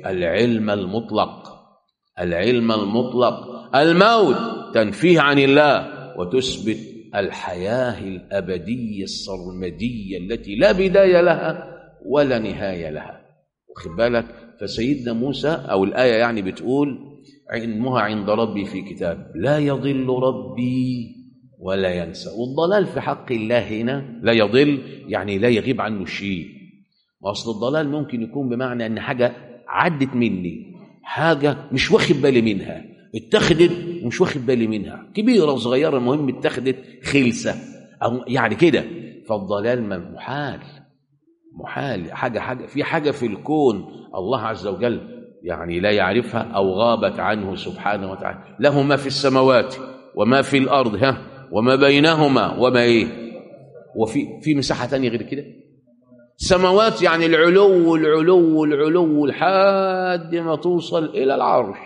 العلم المطلق، العلم المطلق. الموت تنفيه عن الله وتثبت الحياة الأبدية السرمدية التي لا بداية لها ولا نهاية لها. واخد بالك؟ فسيدنا موسى أو الآية يعني بتقول علمها عند ربي في كتاب لا يضل ربي ولا ينسى. والضلال في حق الله هنا لا يضل يعني لا يغيب عنه شيء. وأصل الضلال ممكن يكون بمعنى أن حاجة عدت مني، حاجة مش واخد بالي منها، اتخذت ومش واخد بالي منها، كبيرة صغيرة، المهم اتخذت خلسة أو يعني كده. فالضلال محال محال حاجة حاجة في حاجة في الكون الله عز وجل يعني لا يعرفها أو غابت عنه سبحانه وتعالى. له ما في السماوات وما في الأرض ها وما بينهما وما إيه، وفي في مساحة تانية غير كده. سماوات يعني العلو العلو العلو لحد ما توصل إلى العرش،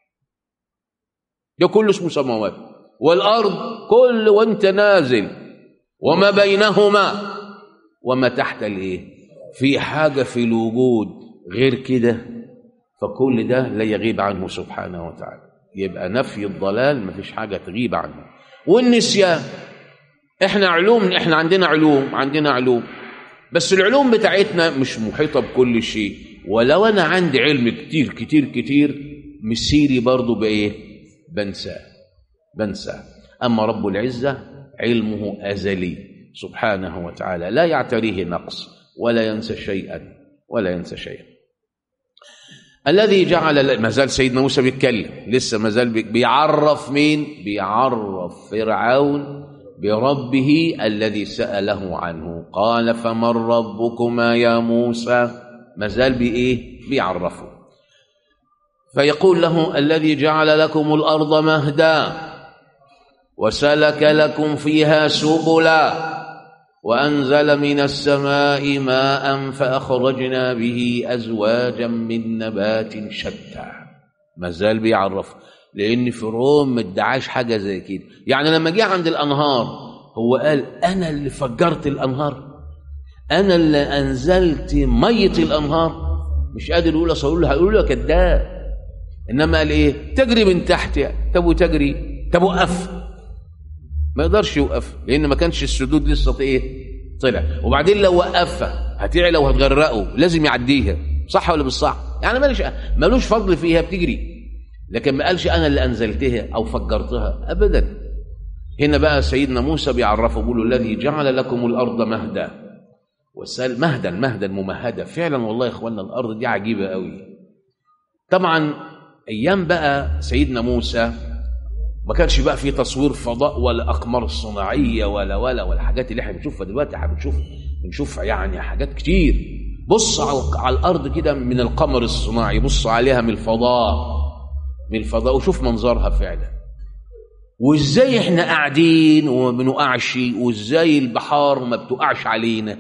ده كله اسمه سماوات. والأرض كل وانت نازل، وما بينهما وما تحت الايه، في حاجة في الوجود غير كده. فكل ده لا يغيب عنه سبحانه وتعالى. يبقى نفي الضلال ما فيش حاجة تغيب عنه. والنسيان، احنا علوم، احنا عندنا علوم عندنا علوم بس العلوم بتاعتنا مش محيطة بكل شيء. ولو انا عندي علم كتير كتير كتير مسيري برضو بايه، بنساه بنساه. اما رب العزة علمه ازلي سبحانه وتعالى، لا يعتريه نقص ولا ينسى شيئا ولا ينسى شيئا. الذي جعل، ما زال سيدنا موسى بيتكلم لسه، ما زال بيعرف مين، بيعرف فرعون بربه الذي سأله عنه. قال فمن ربكما يا موسى، ما زال بإيه، بيعرفه. فيقول له الذي جعل لكم الأرض مهدا وسلك لكم فيها سبلا وأنزل من السماء ماء فأخرجنا به أزواجا من نبات شتى. ما زال بيعرف، لأن فرعون ما ادعاش حاجة زي كده. يعني لما جه عند الأنهار هو قال أنا اللي فجرت الأنهار، أنا اللي أنزلت مية الأنهار. مش قادر يقول أصول له، هيقول له كذاب. إنما قال إيه، تجري من تحت. طب وتجري، طب وقف، ما يقدرش يوقف لان ما كانش السدود لسه ايه طلع. وبعدين لو وقفها هتعلى وهتغرقه، لازم يعديها، صح ولا بالصح؟ يعني مالوش مالوش فضل فيها، بتجري. لكن ما قالش انا اللي انزلتها او فجرتها ابدا. هنا بقى سيدنا موسى بيعرفه، بيقول الذي جعل لكم الارض مهدا وسال مهدا مهدا ممهده. فعلا والله يا اخوانا الارض دي عجيبه قوي. طبعا ايام بقى سيدنا موسى ما كانش بقى في تصوير فضاء ولا اقمار صناعيه ولا ولا والحاجات اللي احنا بنشوفها دلوقتي. احنا بنشوف بنشوف يعني حاجات كتير. بص على الارض كده من القمر الصناعي، بص عليها من الفضاء من الفضاء وشوف منظرها فعلا، وازاي احنا قاعدين وما بنقعش، وازاي البحار ما بتقعش علينا،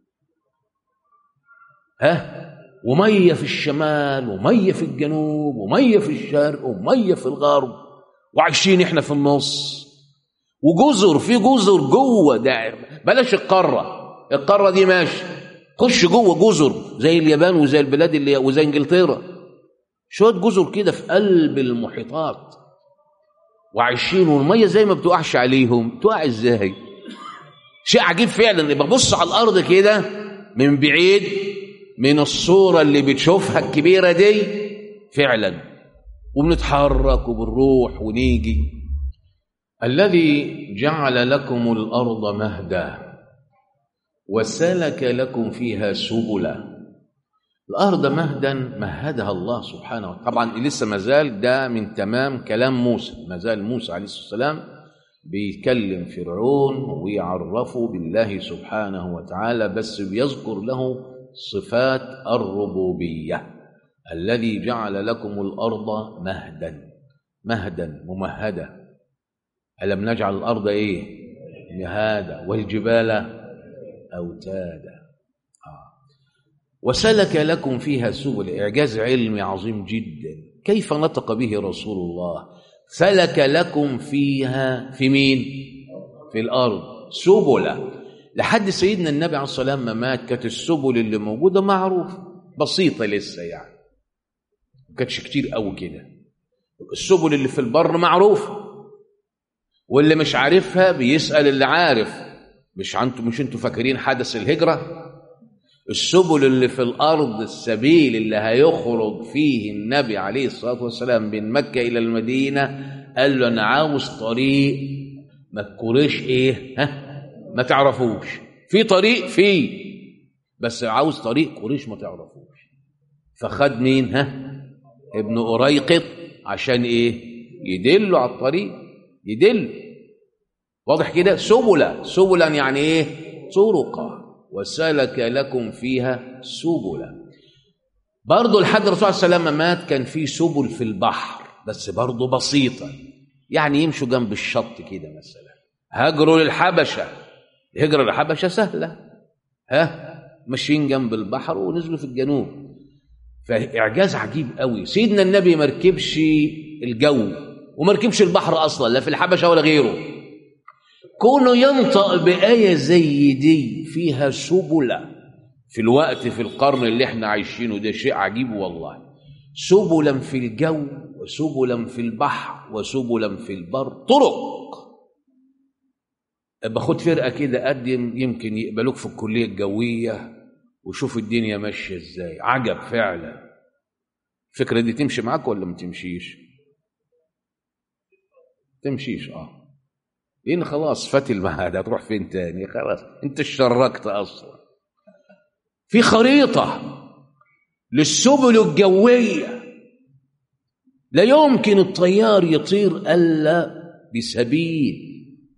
ها، وميه في الشمال وميه في الجنوب وميه في الشرق وميه في الغرب، وعايشين احنا في النص. وجزر، في جزر جوه ده، بلاش القاره القاره دي ماشي، خش جوه جزر زي اليابان وزي البلاد اللي وزي انجلترا، شويه جزر كده في قلب المحيطات وعايشين، والميه زي ما بتقعش عليهم. تقع ازاي؟ شيء عجيب فعلا. يبقى بص على الارض كده من بعيد، من الصوره اللي بتشوفها الكبيره دي فعلا، وبنتحرك وبنروح ونيجي. الذي جعل لكم الارض مهدا وسلك لكم فيها سبلا. الارض مهدا مهدها الله سبحانه وتعالى. طبعا لسه مازال ده من تمام كلام موسى، مازال موسى عليه الصلاه والسلام بيكلم فرعون ويعرفه بالله سبحانه وتعالى، بس بيذكر له صفات الربوبيه. الذي جعل لكم الارض مهدا، مهدا ممهده. ألم نجعل الارض ايه، مهادا، والجبال اوتادا. وسلك لكم فيها سبل. إعجاز علمي عظيم جدا. كيف نطق به رسول الله؟ سلك لكم فيها، في مين؟ في الأرض سبلا. لحد سيدنا النبي عليه الصلاة والسلام ما مات كانت السبل اللي موجودة معروف، بسيطة لسه يعني. ما كانتش كتير قوي كده. السبل اللي في البر معروفه، واللي مش عارفها بيسأل اللي عارف. مش انتوا مش انتوا فاكرين حدث الهجرة؟ السبل اللي في الأرض، السبيل اللي هيخرج فيه النبي عليه الصلاة والسلام من مكة إلى المدينة، قال له أنا عاوز طريق ما تكوريش إيه ها ما تعرفوش. في طريق فيه، بس عاوز طريق قريش ما تعرفوش. فخد مين؟ ها ابن أريقط عشان إيه؟ يدله على الطريق، يدل. واضح كده؟ سبلا، سبلا يعني إيه؟ طرقا، وسلك لكم فيها سبلا. برضو لحد الرسول صلى الله عليه وسلم مات كان في سبل في البحر، بس برضو بسيطة، يعني يمشوا جنب الشط كده مثلا. هاجروا للحبشة، الهجرة للحبشة سهلة، ها ماشيين جنب البحر ونزلوا في الجنوب. فإعجاز عجيب قوي. سيدنا النبي ما ركبش الجو وما ركبش البحر أصلا، لا في الحبشة ولا غيره. كونه ينطق بآية زي دي فيها سبلا في الوقت، في القرن اللي احنا عايشينه ده، شيء عجيب والله. سبلا في الجو وسبلا في البحر وسبلا في البر، طرق. باخد فرقة كده قدم يمكن يقبلوك في الكلية الجوية وشوف الدنيا ماشية ازاي. عجب فعلا. الفكرة دي تمشي معاك ولا ما تمشيش؟ تمشيش اه لان خلاص فات المعاد، هتروح فين تاني؟ خلاص انت اشتركت اصلا. في خريطة للسبل الجوية، لا يمكن الطيار يطير الا بسبيل.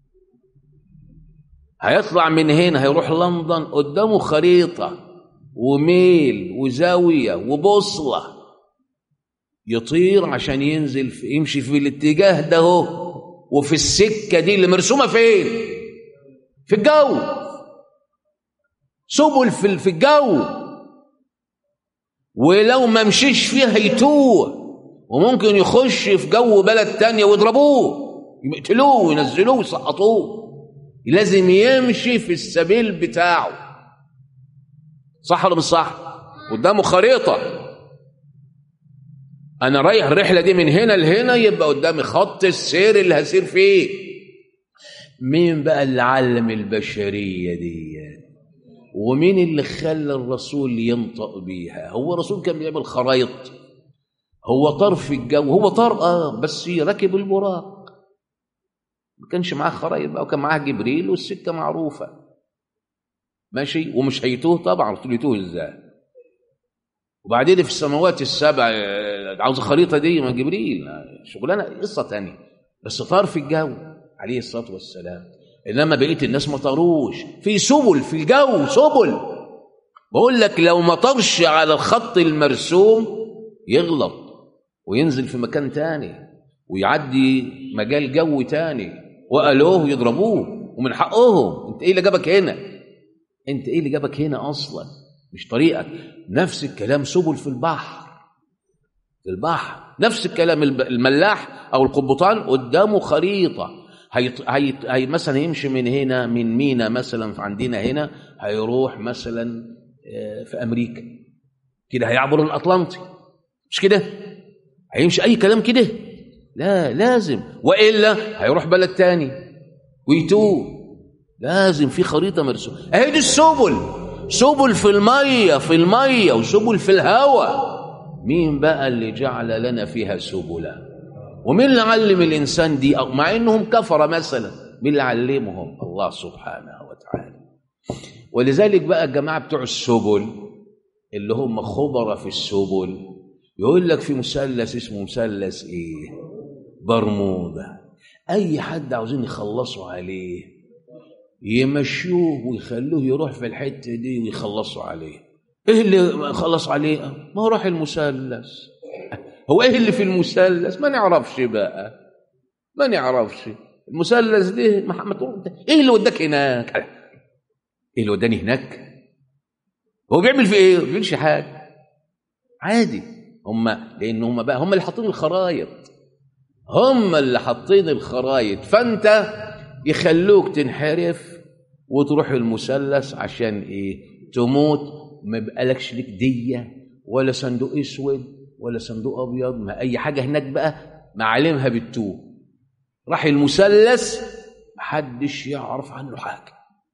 هيطلع من هنا هيروح لندن، قدامه خريطة وميل وزاوية وبوصلة، يطير عشان ينزل في يمشي في الاتجاه ده هو. وفي السكة دي اللي مرسومة فين؟ في الجو. سبل في في الجو، ولو ما مشيش فيها يتوه، وممكن يخش في جو بلد تانية ويضربوه يقتلوه وينزلوه ويسقطوه. لازم يمشي في السبيل بتاعه. صح ولا مش صح؟ قدامه خريطة، أنا رايح الرحلة دي من هنا لهنا، يبقى قدامي خط السير اللي هسير فيه. مين بقى اللي علم البشرية دي؟ ومين اللي خلى الرسول ينطق بيها؟ هو الرسول كان بيعمل خرايط؟ هو طار في الجو؟ هو طار اه بس ركب البراق، ما كانش معاه خرايط بقى، وكان معاه جبريل والسكة معروفة ماشي. ومش هيتوه طبعا، الرسول يتوه ازاي؟ وبعدين في السماوات السبع عاوز خريطة دي ما جبريل، شغلانة قصة تانية. بس طار في الجو عليه الصلاة والسلام، إنما بقية الناس ما طاروش. في سبل في الجو، سبل. بقول لك لو ما طارش على الخط المرسوم يغلط وينزل في مكان تاني ويعدي مجال جو تاني، وقالوه يضربوه ومن حقهم. انت ايه اللي جابك هنا؟ انت ايه اللي جابك هنا اصلا؟ مش طريقك. نفس الكلام سبل في البحر، في البحر نفس الكلام. الملاح او القبطان قدامه خريطه، هي هي هي مثلا يمشي من هنا من مينا مثلا عندنا هنا، هيروح مثلا في امريكا كده، هيعبر الاطلنطي، مش كده؟ هيمشي اي كلام كده؟ لا، لازم، والا هيروح بلد تاني ويتوه. لازم في خريطه مرسومه. اهي دي السبل، سبل في الميه في الميه وسبل في الهواء. مين بقى اللي جعل لنا فيها سبلا؟ ومين اللي علم الانسان دي؟ مع انهم كفر مثلا، مين اللي علمهم؟ الله سبحانه وتعالى. ولذلك بقى الجماعه بتوع السبل اللي هم خبراء في السبل يقول لك في مثلث اسمه مثلث ايه؟ برمودا. اي حد عاوزين يخلصوا عليه يمشوه ويخلوه يروح في الحته دي ويخلصوا عليه. ايه اللي خلص عليه؟ ما هو راح المثلث. هو ايه اللي في المثلث؟ ما نعرفش بقى، ما نعرفش المثلث ده محمد. ايه اللي وداك هناك؟ ايه اللي وداني هناك؟ هو بيعمل في ايه؟ ما بيعملش حاجه، عادي. هم لان هم بقى هم اللي حاطين الخرايط، هم اللي حاطين الخرايط. فانت يخلوك تنحرف وتروح المثلث عشان ايه؟ تموت، ما يبقالكش لك دية ولا صندوق اسود ولا صندوق أبيض، ما أي حاجة هناك بقى معالمها بالتوب. راح المثلث محدش يعرف عنه حاجة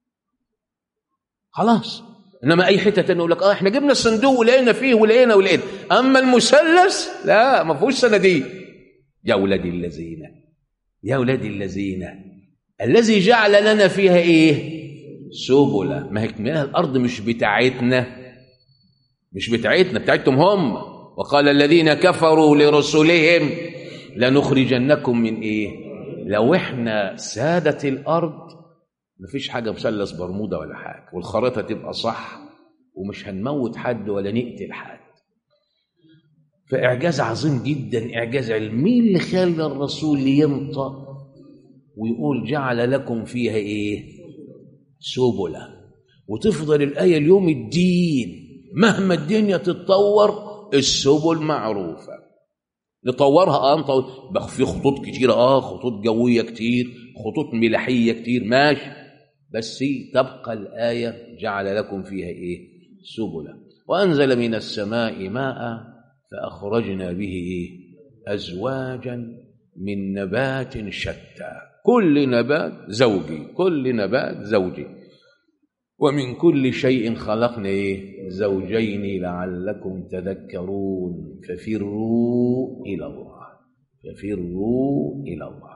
خلاص. إنما أي حتة تانية يقول لك آه إحنا جبنا الصندوق ولقينا فيه ولقينا ولقينا، أما المثلث لا، ما فيهوش صناديق. يا أولاد الذين، يا أولاد الذين، الذي جعل لنا فيها إيه؟ سبلا. ما هي الأرض مش بتاعتنا، مش بتاعتنا، بتاعتهم هم. وقال الذين كفروا لرسلهم لنخرجنكم من إيه؟ لو إحنا سادة الأرض مفيش حاجة مثلث برمودا ولا حاجة، والخريطة تبقى صح ومش هنموت حد ولا نقتل حد. فإعجاز عظيم جدا، إعجاز علمي اللي خلى الرسول ينطق ويقول جعل لكم فيها إيه؟ سبلا. وتفضل الآية اليوم الدين مهما الدنيا تتطور السبل معروفة، نطورها اه نطور. في خطوط كتيرة اه خطوط جوية كتير، خطوط ملاحية كتير، ماشي، بس تبقى الآية جعل لكم فيها إيه؟ سبلا. وأنزل من السماء ماء فأخرجنا به إيه؟ أزواجا من نبات شتى، كل نبات زوجي، كل نبات زوجي. ومن كل شيء خلقنا إيه؟ زوجين لعلكم تذكرون. ففروا إلى الله، ففروا إلى الله.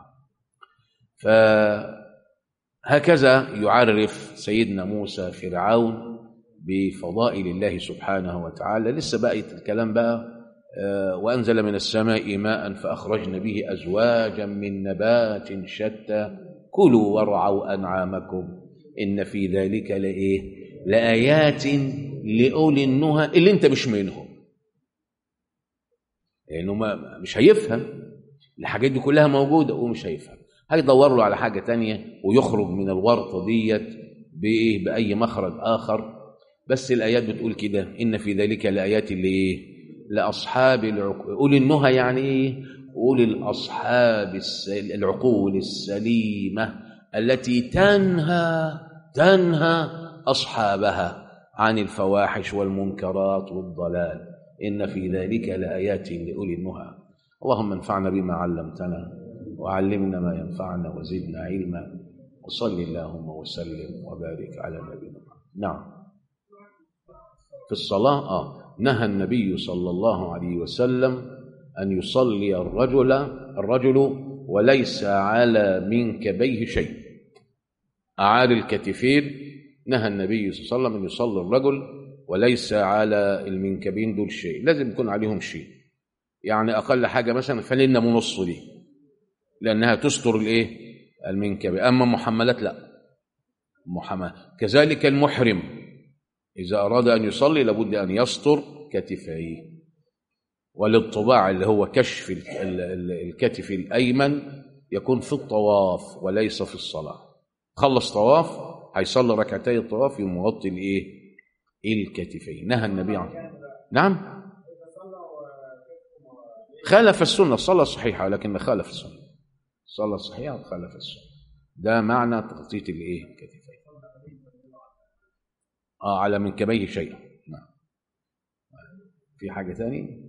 فهكذا يعرف سيدنا موسى فرعون بفضائل الله سبحانه وتعالى. لسه بقى الكلام بقى آه وأنزل من السماء ماء فأخرجنا به أزواجا من نبات شتى كلوا وارعوا أنعامكم إن في ذلك لإيه؟ لآيات لأولي النهى، اللي أنت مش منهم، لأنه ما مش هيفهم الحاجات دي كلها موجودة ومش هيفهم، هيدور له على حاجة تانية ويخرج من الورطة ديت بإيه؟ بأي مخرج آخر. بس الآيات بتقول كده إن في ذلك لآيات لإيه؟ لأصحاب العقول. أولي النهى يعني إيه؟ أولي الأصحاب العقول السليمة التي تنهى تنهى أصحابها عن الفواحش والمنكرات والضلال. إن في ذلك لآيات لأولي النهى. اللهم انفعنا بما علمتنا وعلمنا ما ينفعنا وزدنا علما، وصل اللهم وسلم وبارك على نبينا. نعم، في الصلاة آه نهى النبي صلى الله عليه وسلم أن يصلي الرجل الرجل وليس على منكبيه شيء. أعالي الكتفين نهى النبي صلى الله عليه وسلم أن يصلي الرجل وليس على المنكبين دول شيء، لازم يكون عليهم شيء، يعني أقل حاجة مثلا فلنة منص دي لأنها تستر الإيه؟ المنكب. أما محملات لا، محمل. كذلك المحرم إذا أراد أن يصلي لابد أن يستر كتفيه. والاطباع اللي هو كشف الكتف الأيمن يكون في الطواف وليس في الصلاة. خلص طواف هيصلي ركعتي الطواف يمغطي الايه؟ الكتفين. نهى النبي عنه. نعم، خالف السنة. الصلاة صحيحة لكن خالف السنة. الصلاة صحيحة وخالف السنة. ده معنى تغطية الايه؟ الكتفين. اه على منكبيه شيء. نعم. في حاجة ثانية؟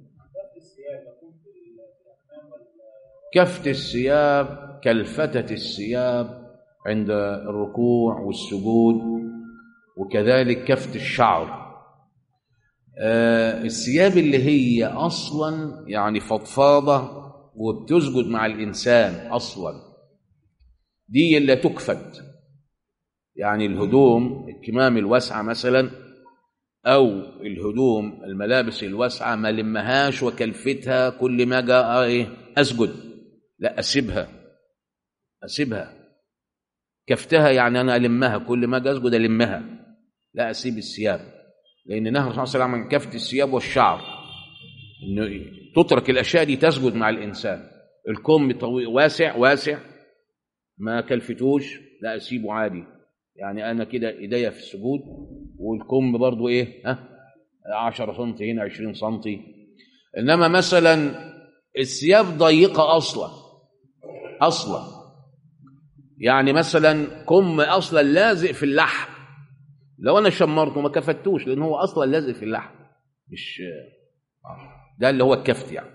كفت الثياب كالفتة الثياب عند الركوع والسجود، وكذلك كفت الشعر. آه الثياب اللي هي أصلا يعني فضفاضة وبتسجد مع الإنسان أصلا دي اللي تكفت، يعني الهدوم الكمام الواسعة مثلا أو الهدوم الملابس الواسعة ما لمهاش وكلفتها كل ما جاء إيه أسجد، لا أسيبها أسيبها كفتها، يعني أنا ألمها كل ما جاء أسجد ألمها، لا أسيب الثياب، لأن نهى الرسول صلى الله عليه وسلم عن كفت الثياب والشعر إنه تترك الأشياء دي تسجد مع الإنسان. الكم طويل واسع واسع ما كلفتوش لا أسيبه عادي، يعني أنا كده إيديا في السجود والكم برضو إيه ها عشرة سنتي هنا عشرين سنتي. إنما مثلا الثياب ضيقة أصلا أصلا يعني مثلا كم أصلا لازق في اللحم، لو أنا شمرته ما كفتوش لأن هو أصلا لازق في اللحم، مش ده اللي هو الكفت يعني.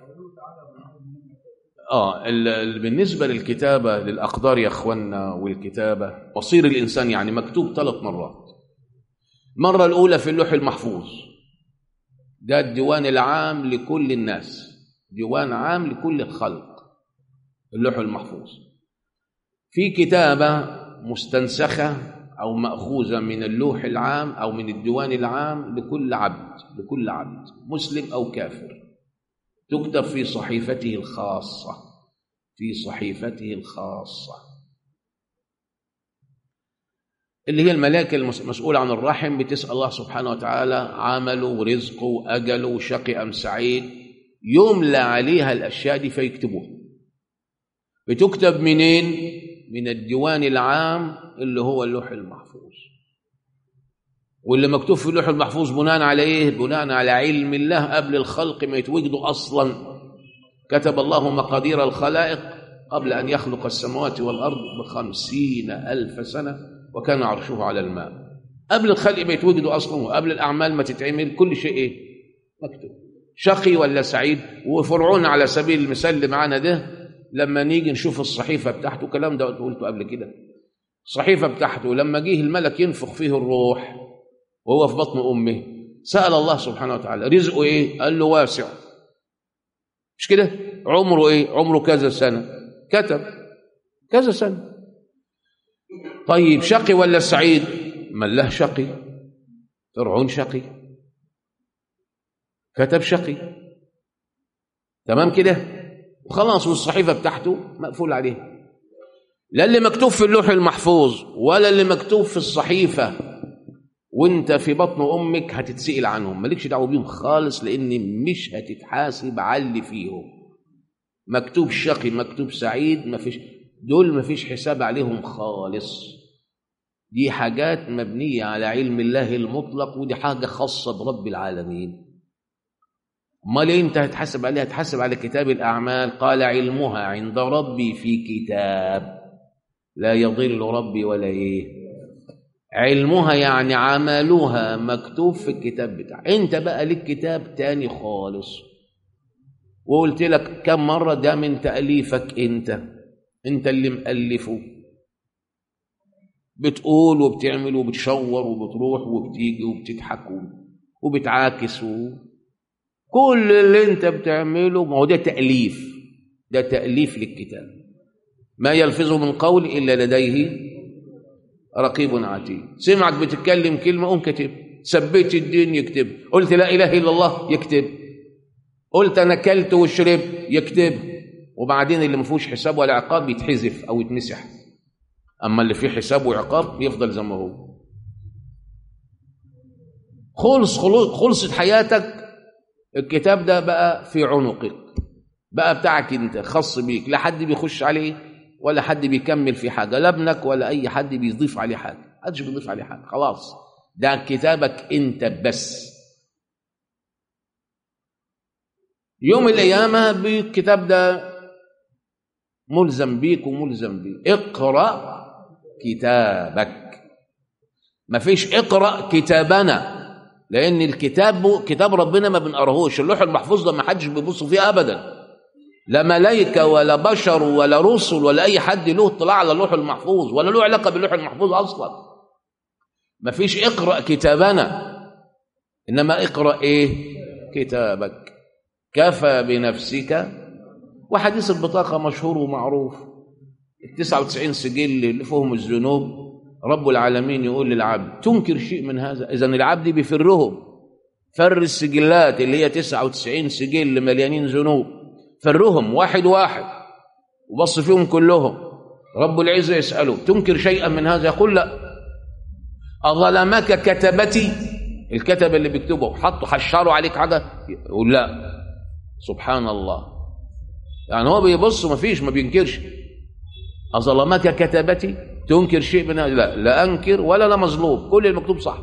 اه بالنسبه للكتابه للاقدار يا اخوانا، والكتابه مصير الانسان يعني مكتوب ثلاث مرات. المره الاولى في اللوح المحفوظ، ده الديوان العام لكل الناس، ديوان عام لكل الخلق، اللوح المحفوظ. في كتابه مستنسخه او ماخوذه من اللوح العام او من الديوان العام لكل عبد، لكل عبد مسلم او كافر، تكتب في صحيفته الخاصة، في صحيفته الخاصة، اللي هي الملائكة المسؤولة عن الرحم بتسأل الله سبحانه وتعالى عمله ورزقه وأجله وشقي أم سعيد، يملى عليها الأشياء دي فيكتبوها. بتكتب منين؟ من الديوان العام اللي هو اللوح المحفوظ. واللي مكتوب في اللوح المحفوظ بناء على ايه؟ بناء على علم الله قبل الخلق ما يتوجدوا اصلا. كتب الله مقادير الخلائق قبل ان يخلق السماوات والارض بخمسين الف سنه، وكان عرشه على الماء. قبل الخلق ما يتوجدوا اصلا وقبل الاعمال ما تتعمل كل شيء ايه؟ مكتوب. شقي ولا سعيد. وفرعون على سبيل المثال اللي معانا ده، لما نيجي نشوف الصحيفه بتاعته، الكلام ده قلته قبل كده، الصحيفه بتاعته لما جه الملك ينفخ فيه الروح وهو في بطن أمه، سأل الله سبحانه وتعالى رزقه إيه؟ قال له واسع. مش كده؟ عمره إيه؟ عمره كذا سنة. كتب كذا سنة. طيب شقي ولا سعيد؟ من له شقي. فرعون شقي، كتب شقي. تمام كده؟ وخلاص، والصحيفة بتاعته مقفول عليها. لا اللي مكتوب في اللوح المحفوظ ولا اللي مكتوب في الصحيفة وانت في بطن امك هتتسئل عنهم، مالكش دعوه بيهم خالص، لان مش هتتحاسب على اللي فيهم. مكتوب شقي مكتوب سعيد، ما فيش دول، ما فيش حساب عليهم خالص. دي حاجات مبنيه على علم الله المطلق، ودي حاجه خاصه برب العالمين. امال ايه انت هتحاسب عليها؟ هتحاسب على كتاب الاعمال. قال علمها عند ربي في كتاب لا يضل ربي ولا ايه. علمها يعني عملوها مكتوب في الكتاب بتاعك. انت بقى لك كتاب تاني خالص، وقلت لك كم مرة ده من تأليفك انت، انت اللي مألفه. بتقول وبتعمل وبتشور وبتروح وبتيجي وبتضحك وبتعاكس، كل اللي انت بتعمله ما هو ده تأليف، ده تأليف للكتاب. ما يلفظ من قول إلا لديه رقيب عتيد. سمعك بتتكلم كلمة قوم كتب. سبيت الدين يكتب. قلت لا إله إلا الله يكتب. قلت أنا كلت وشربت يكتب. وبعدين اللي ما فيهوش حساب ولا عقاب يتحذف أو يتمسح، أما اللي فيه حساب وعقاب يفضل زي ما هو. خلص خلصت حياتك، الكتاب ده بقى في عنقك، بقى بتاعك انت، خاص بيك، لا حد بيخش عليه ولا حد بيكمل في حاجة، لا ابنك ولا أي حد بيضيف عليه حاجة، محدش بيضيف عليه حاجة، خلاص ده كتابك أنت بس. يوم القيامة بالكتاب ده ملزم بيك وملزم بيك. اقرأ كتابك، مفيش اقرأ كتابنا، لأن الكتاب كتاب ربنا ما بنقراهوش. اللوح المحفوظ ده ما حدش بيبص فيه أبدا، لا ملائكة ولا بشر ولا رسل ولا أي حد له اطلاع على اللوح المحفوظ ولا له علاقة باللوح المحفوظ أصلا. ما فيش اقرأ كتابنا، إنما اقرأ إيه؟ كتابك. كفى بنفسك. وحديث البطاقة مشهور ومعروف، التسعة وتسعين سجل اللي فيهم الذنوب، رب العالمين يقول للعبد تنكر شيء من هذا؟ إذن العبد بيفرهم، فر السجلات اللي هي تسعة وتسعين سجل مليانين ذنوب، فرهم واحد واحد وبص فيهم كلهم. رب العزة يسأله تنكر شيئا من هذا؟ يقول لا. أظلمك كتبتي، الكتب اللي بيكتبه حطوا حشروا عليك حاجة؟ يقول لا. سبحان الله، يعني هو بيبص ما فيش، ما بينكرش. أظلمك كتبتي، تنكر شيء من هذا؟ لا، لا أنكر ولا لا مظلوم، كل المكتوب صح.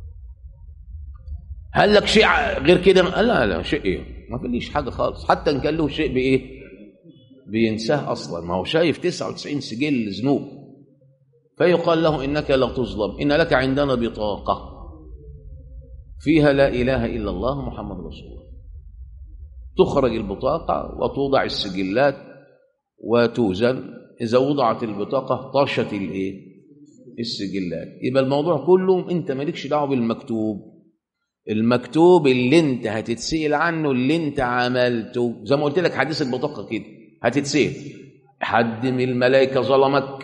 هل لك شيء غير كده؟ لا لا، شيء ايه؟ ما فيش حاجه خالص، حتى ان كان له شيء بايه بينساه اصلا، ما هو شايف تسعة وتسعين سجل ذنوب. فيقال له انك لا تظلم، ان لك عندنا بطاقه فيها لا اله الا الله محمد رسول الله. تخرج البطاقة وتوضع السجلات وتوزن. إذا وضعت البطاقة طاشت الإيه؟ السجلات. يبقى الموضوع كله أنت مالكش دعوه بالمكتوب. المكتوب اللي أنت هتتسأل عنه اللي أنت عملته، زي ما قلت لك حديث البطاقة كده هتتسأل. حد من الملائكة ظلمك؟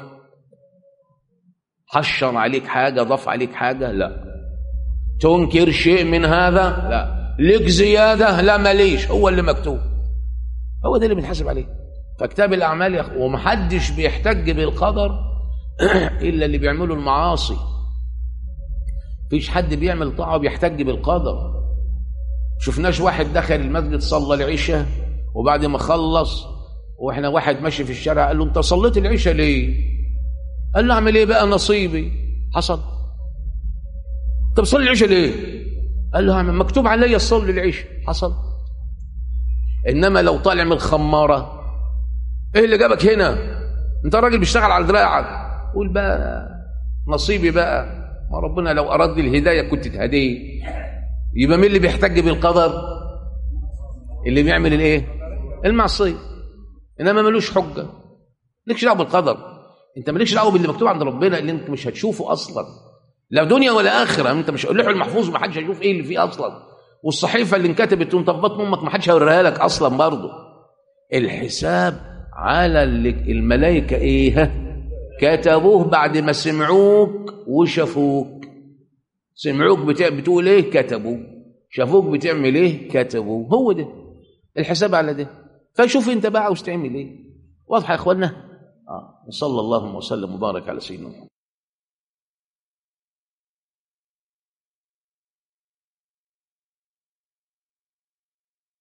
حشر عليك حاجة؟ ضاف عليك حاجة؟ لا. تنكر شيء من هذا؟ لا. لك زيادة؟ لا ماليش، هو اللي مكتوب، هو ده اللي بنحاسب عليه. فكتاب الأعمال يخ... ومحدش بيحتج بالقدر إلا اللي بيعملوا المعاصي. فيش حد بيعمل طاعة وبيحتج بالقدر. شفناش واحد دخل المسجد صلى العشاء وبعد ما خلص واحنا واحد ماشي في الشارع قال له انت صليت العشاء ليه؟ قال له اعمل ايه بقى نصيبي. حصل. طب صلي العشاء ليه؟ قال له مكتوب عليا صلي العشاء. حصل. انما لو طالع من الخماره ايه اللي جابك هنا؟ انت راجل بيشتغل على دراعك، قول بقى نصيبي بقى، ما ربنا لو اراد لي الهدايه كنت اتهديت. يبقى مين اللي بيحتج بالقدر؟ اللي بيعمل الايه؟ المعصيه. انما ملوش حجه. مالكش دعوه بالقدر، انت مالكش دعوه باللي مكتوب عند ربنا اللي انت مش هتشوفه اصلا، لا دنيا ولا اخره. انت مش اللوح المحفوظ ما حدش هيشوف ايه اللي فيه اصلا، والصحيفه اللي انكتبت وانت في بطن امك ما حدش هيوريها لك اصلا برضه. الحساب على الملائكه ايه؟ كتبوه بعد ما سمعوك وشافوك. سمعوك بتقول ايه؟ كتبوه. شافوك بتعمل ايه؟ كتبوه. هو ده الحساب على ده. فشوف انت بقى عاوز تعمل ايه. واضحه يا اخوانا؟ اه. صلى الله وسلم وبارك على سيدنا محمد.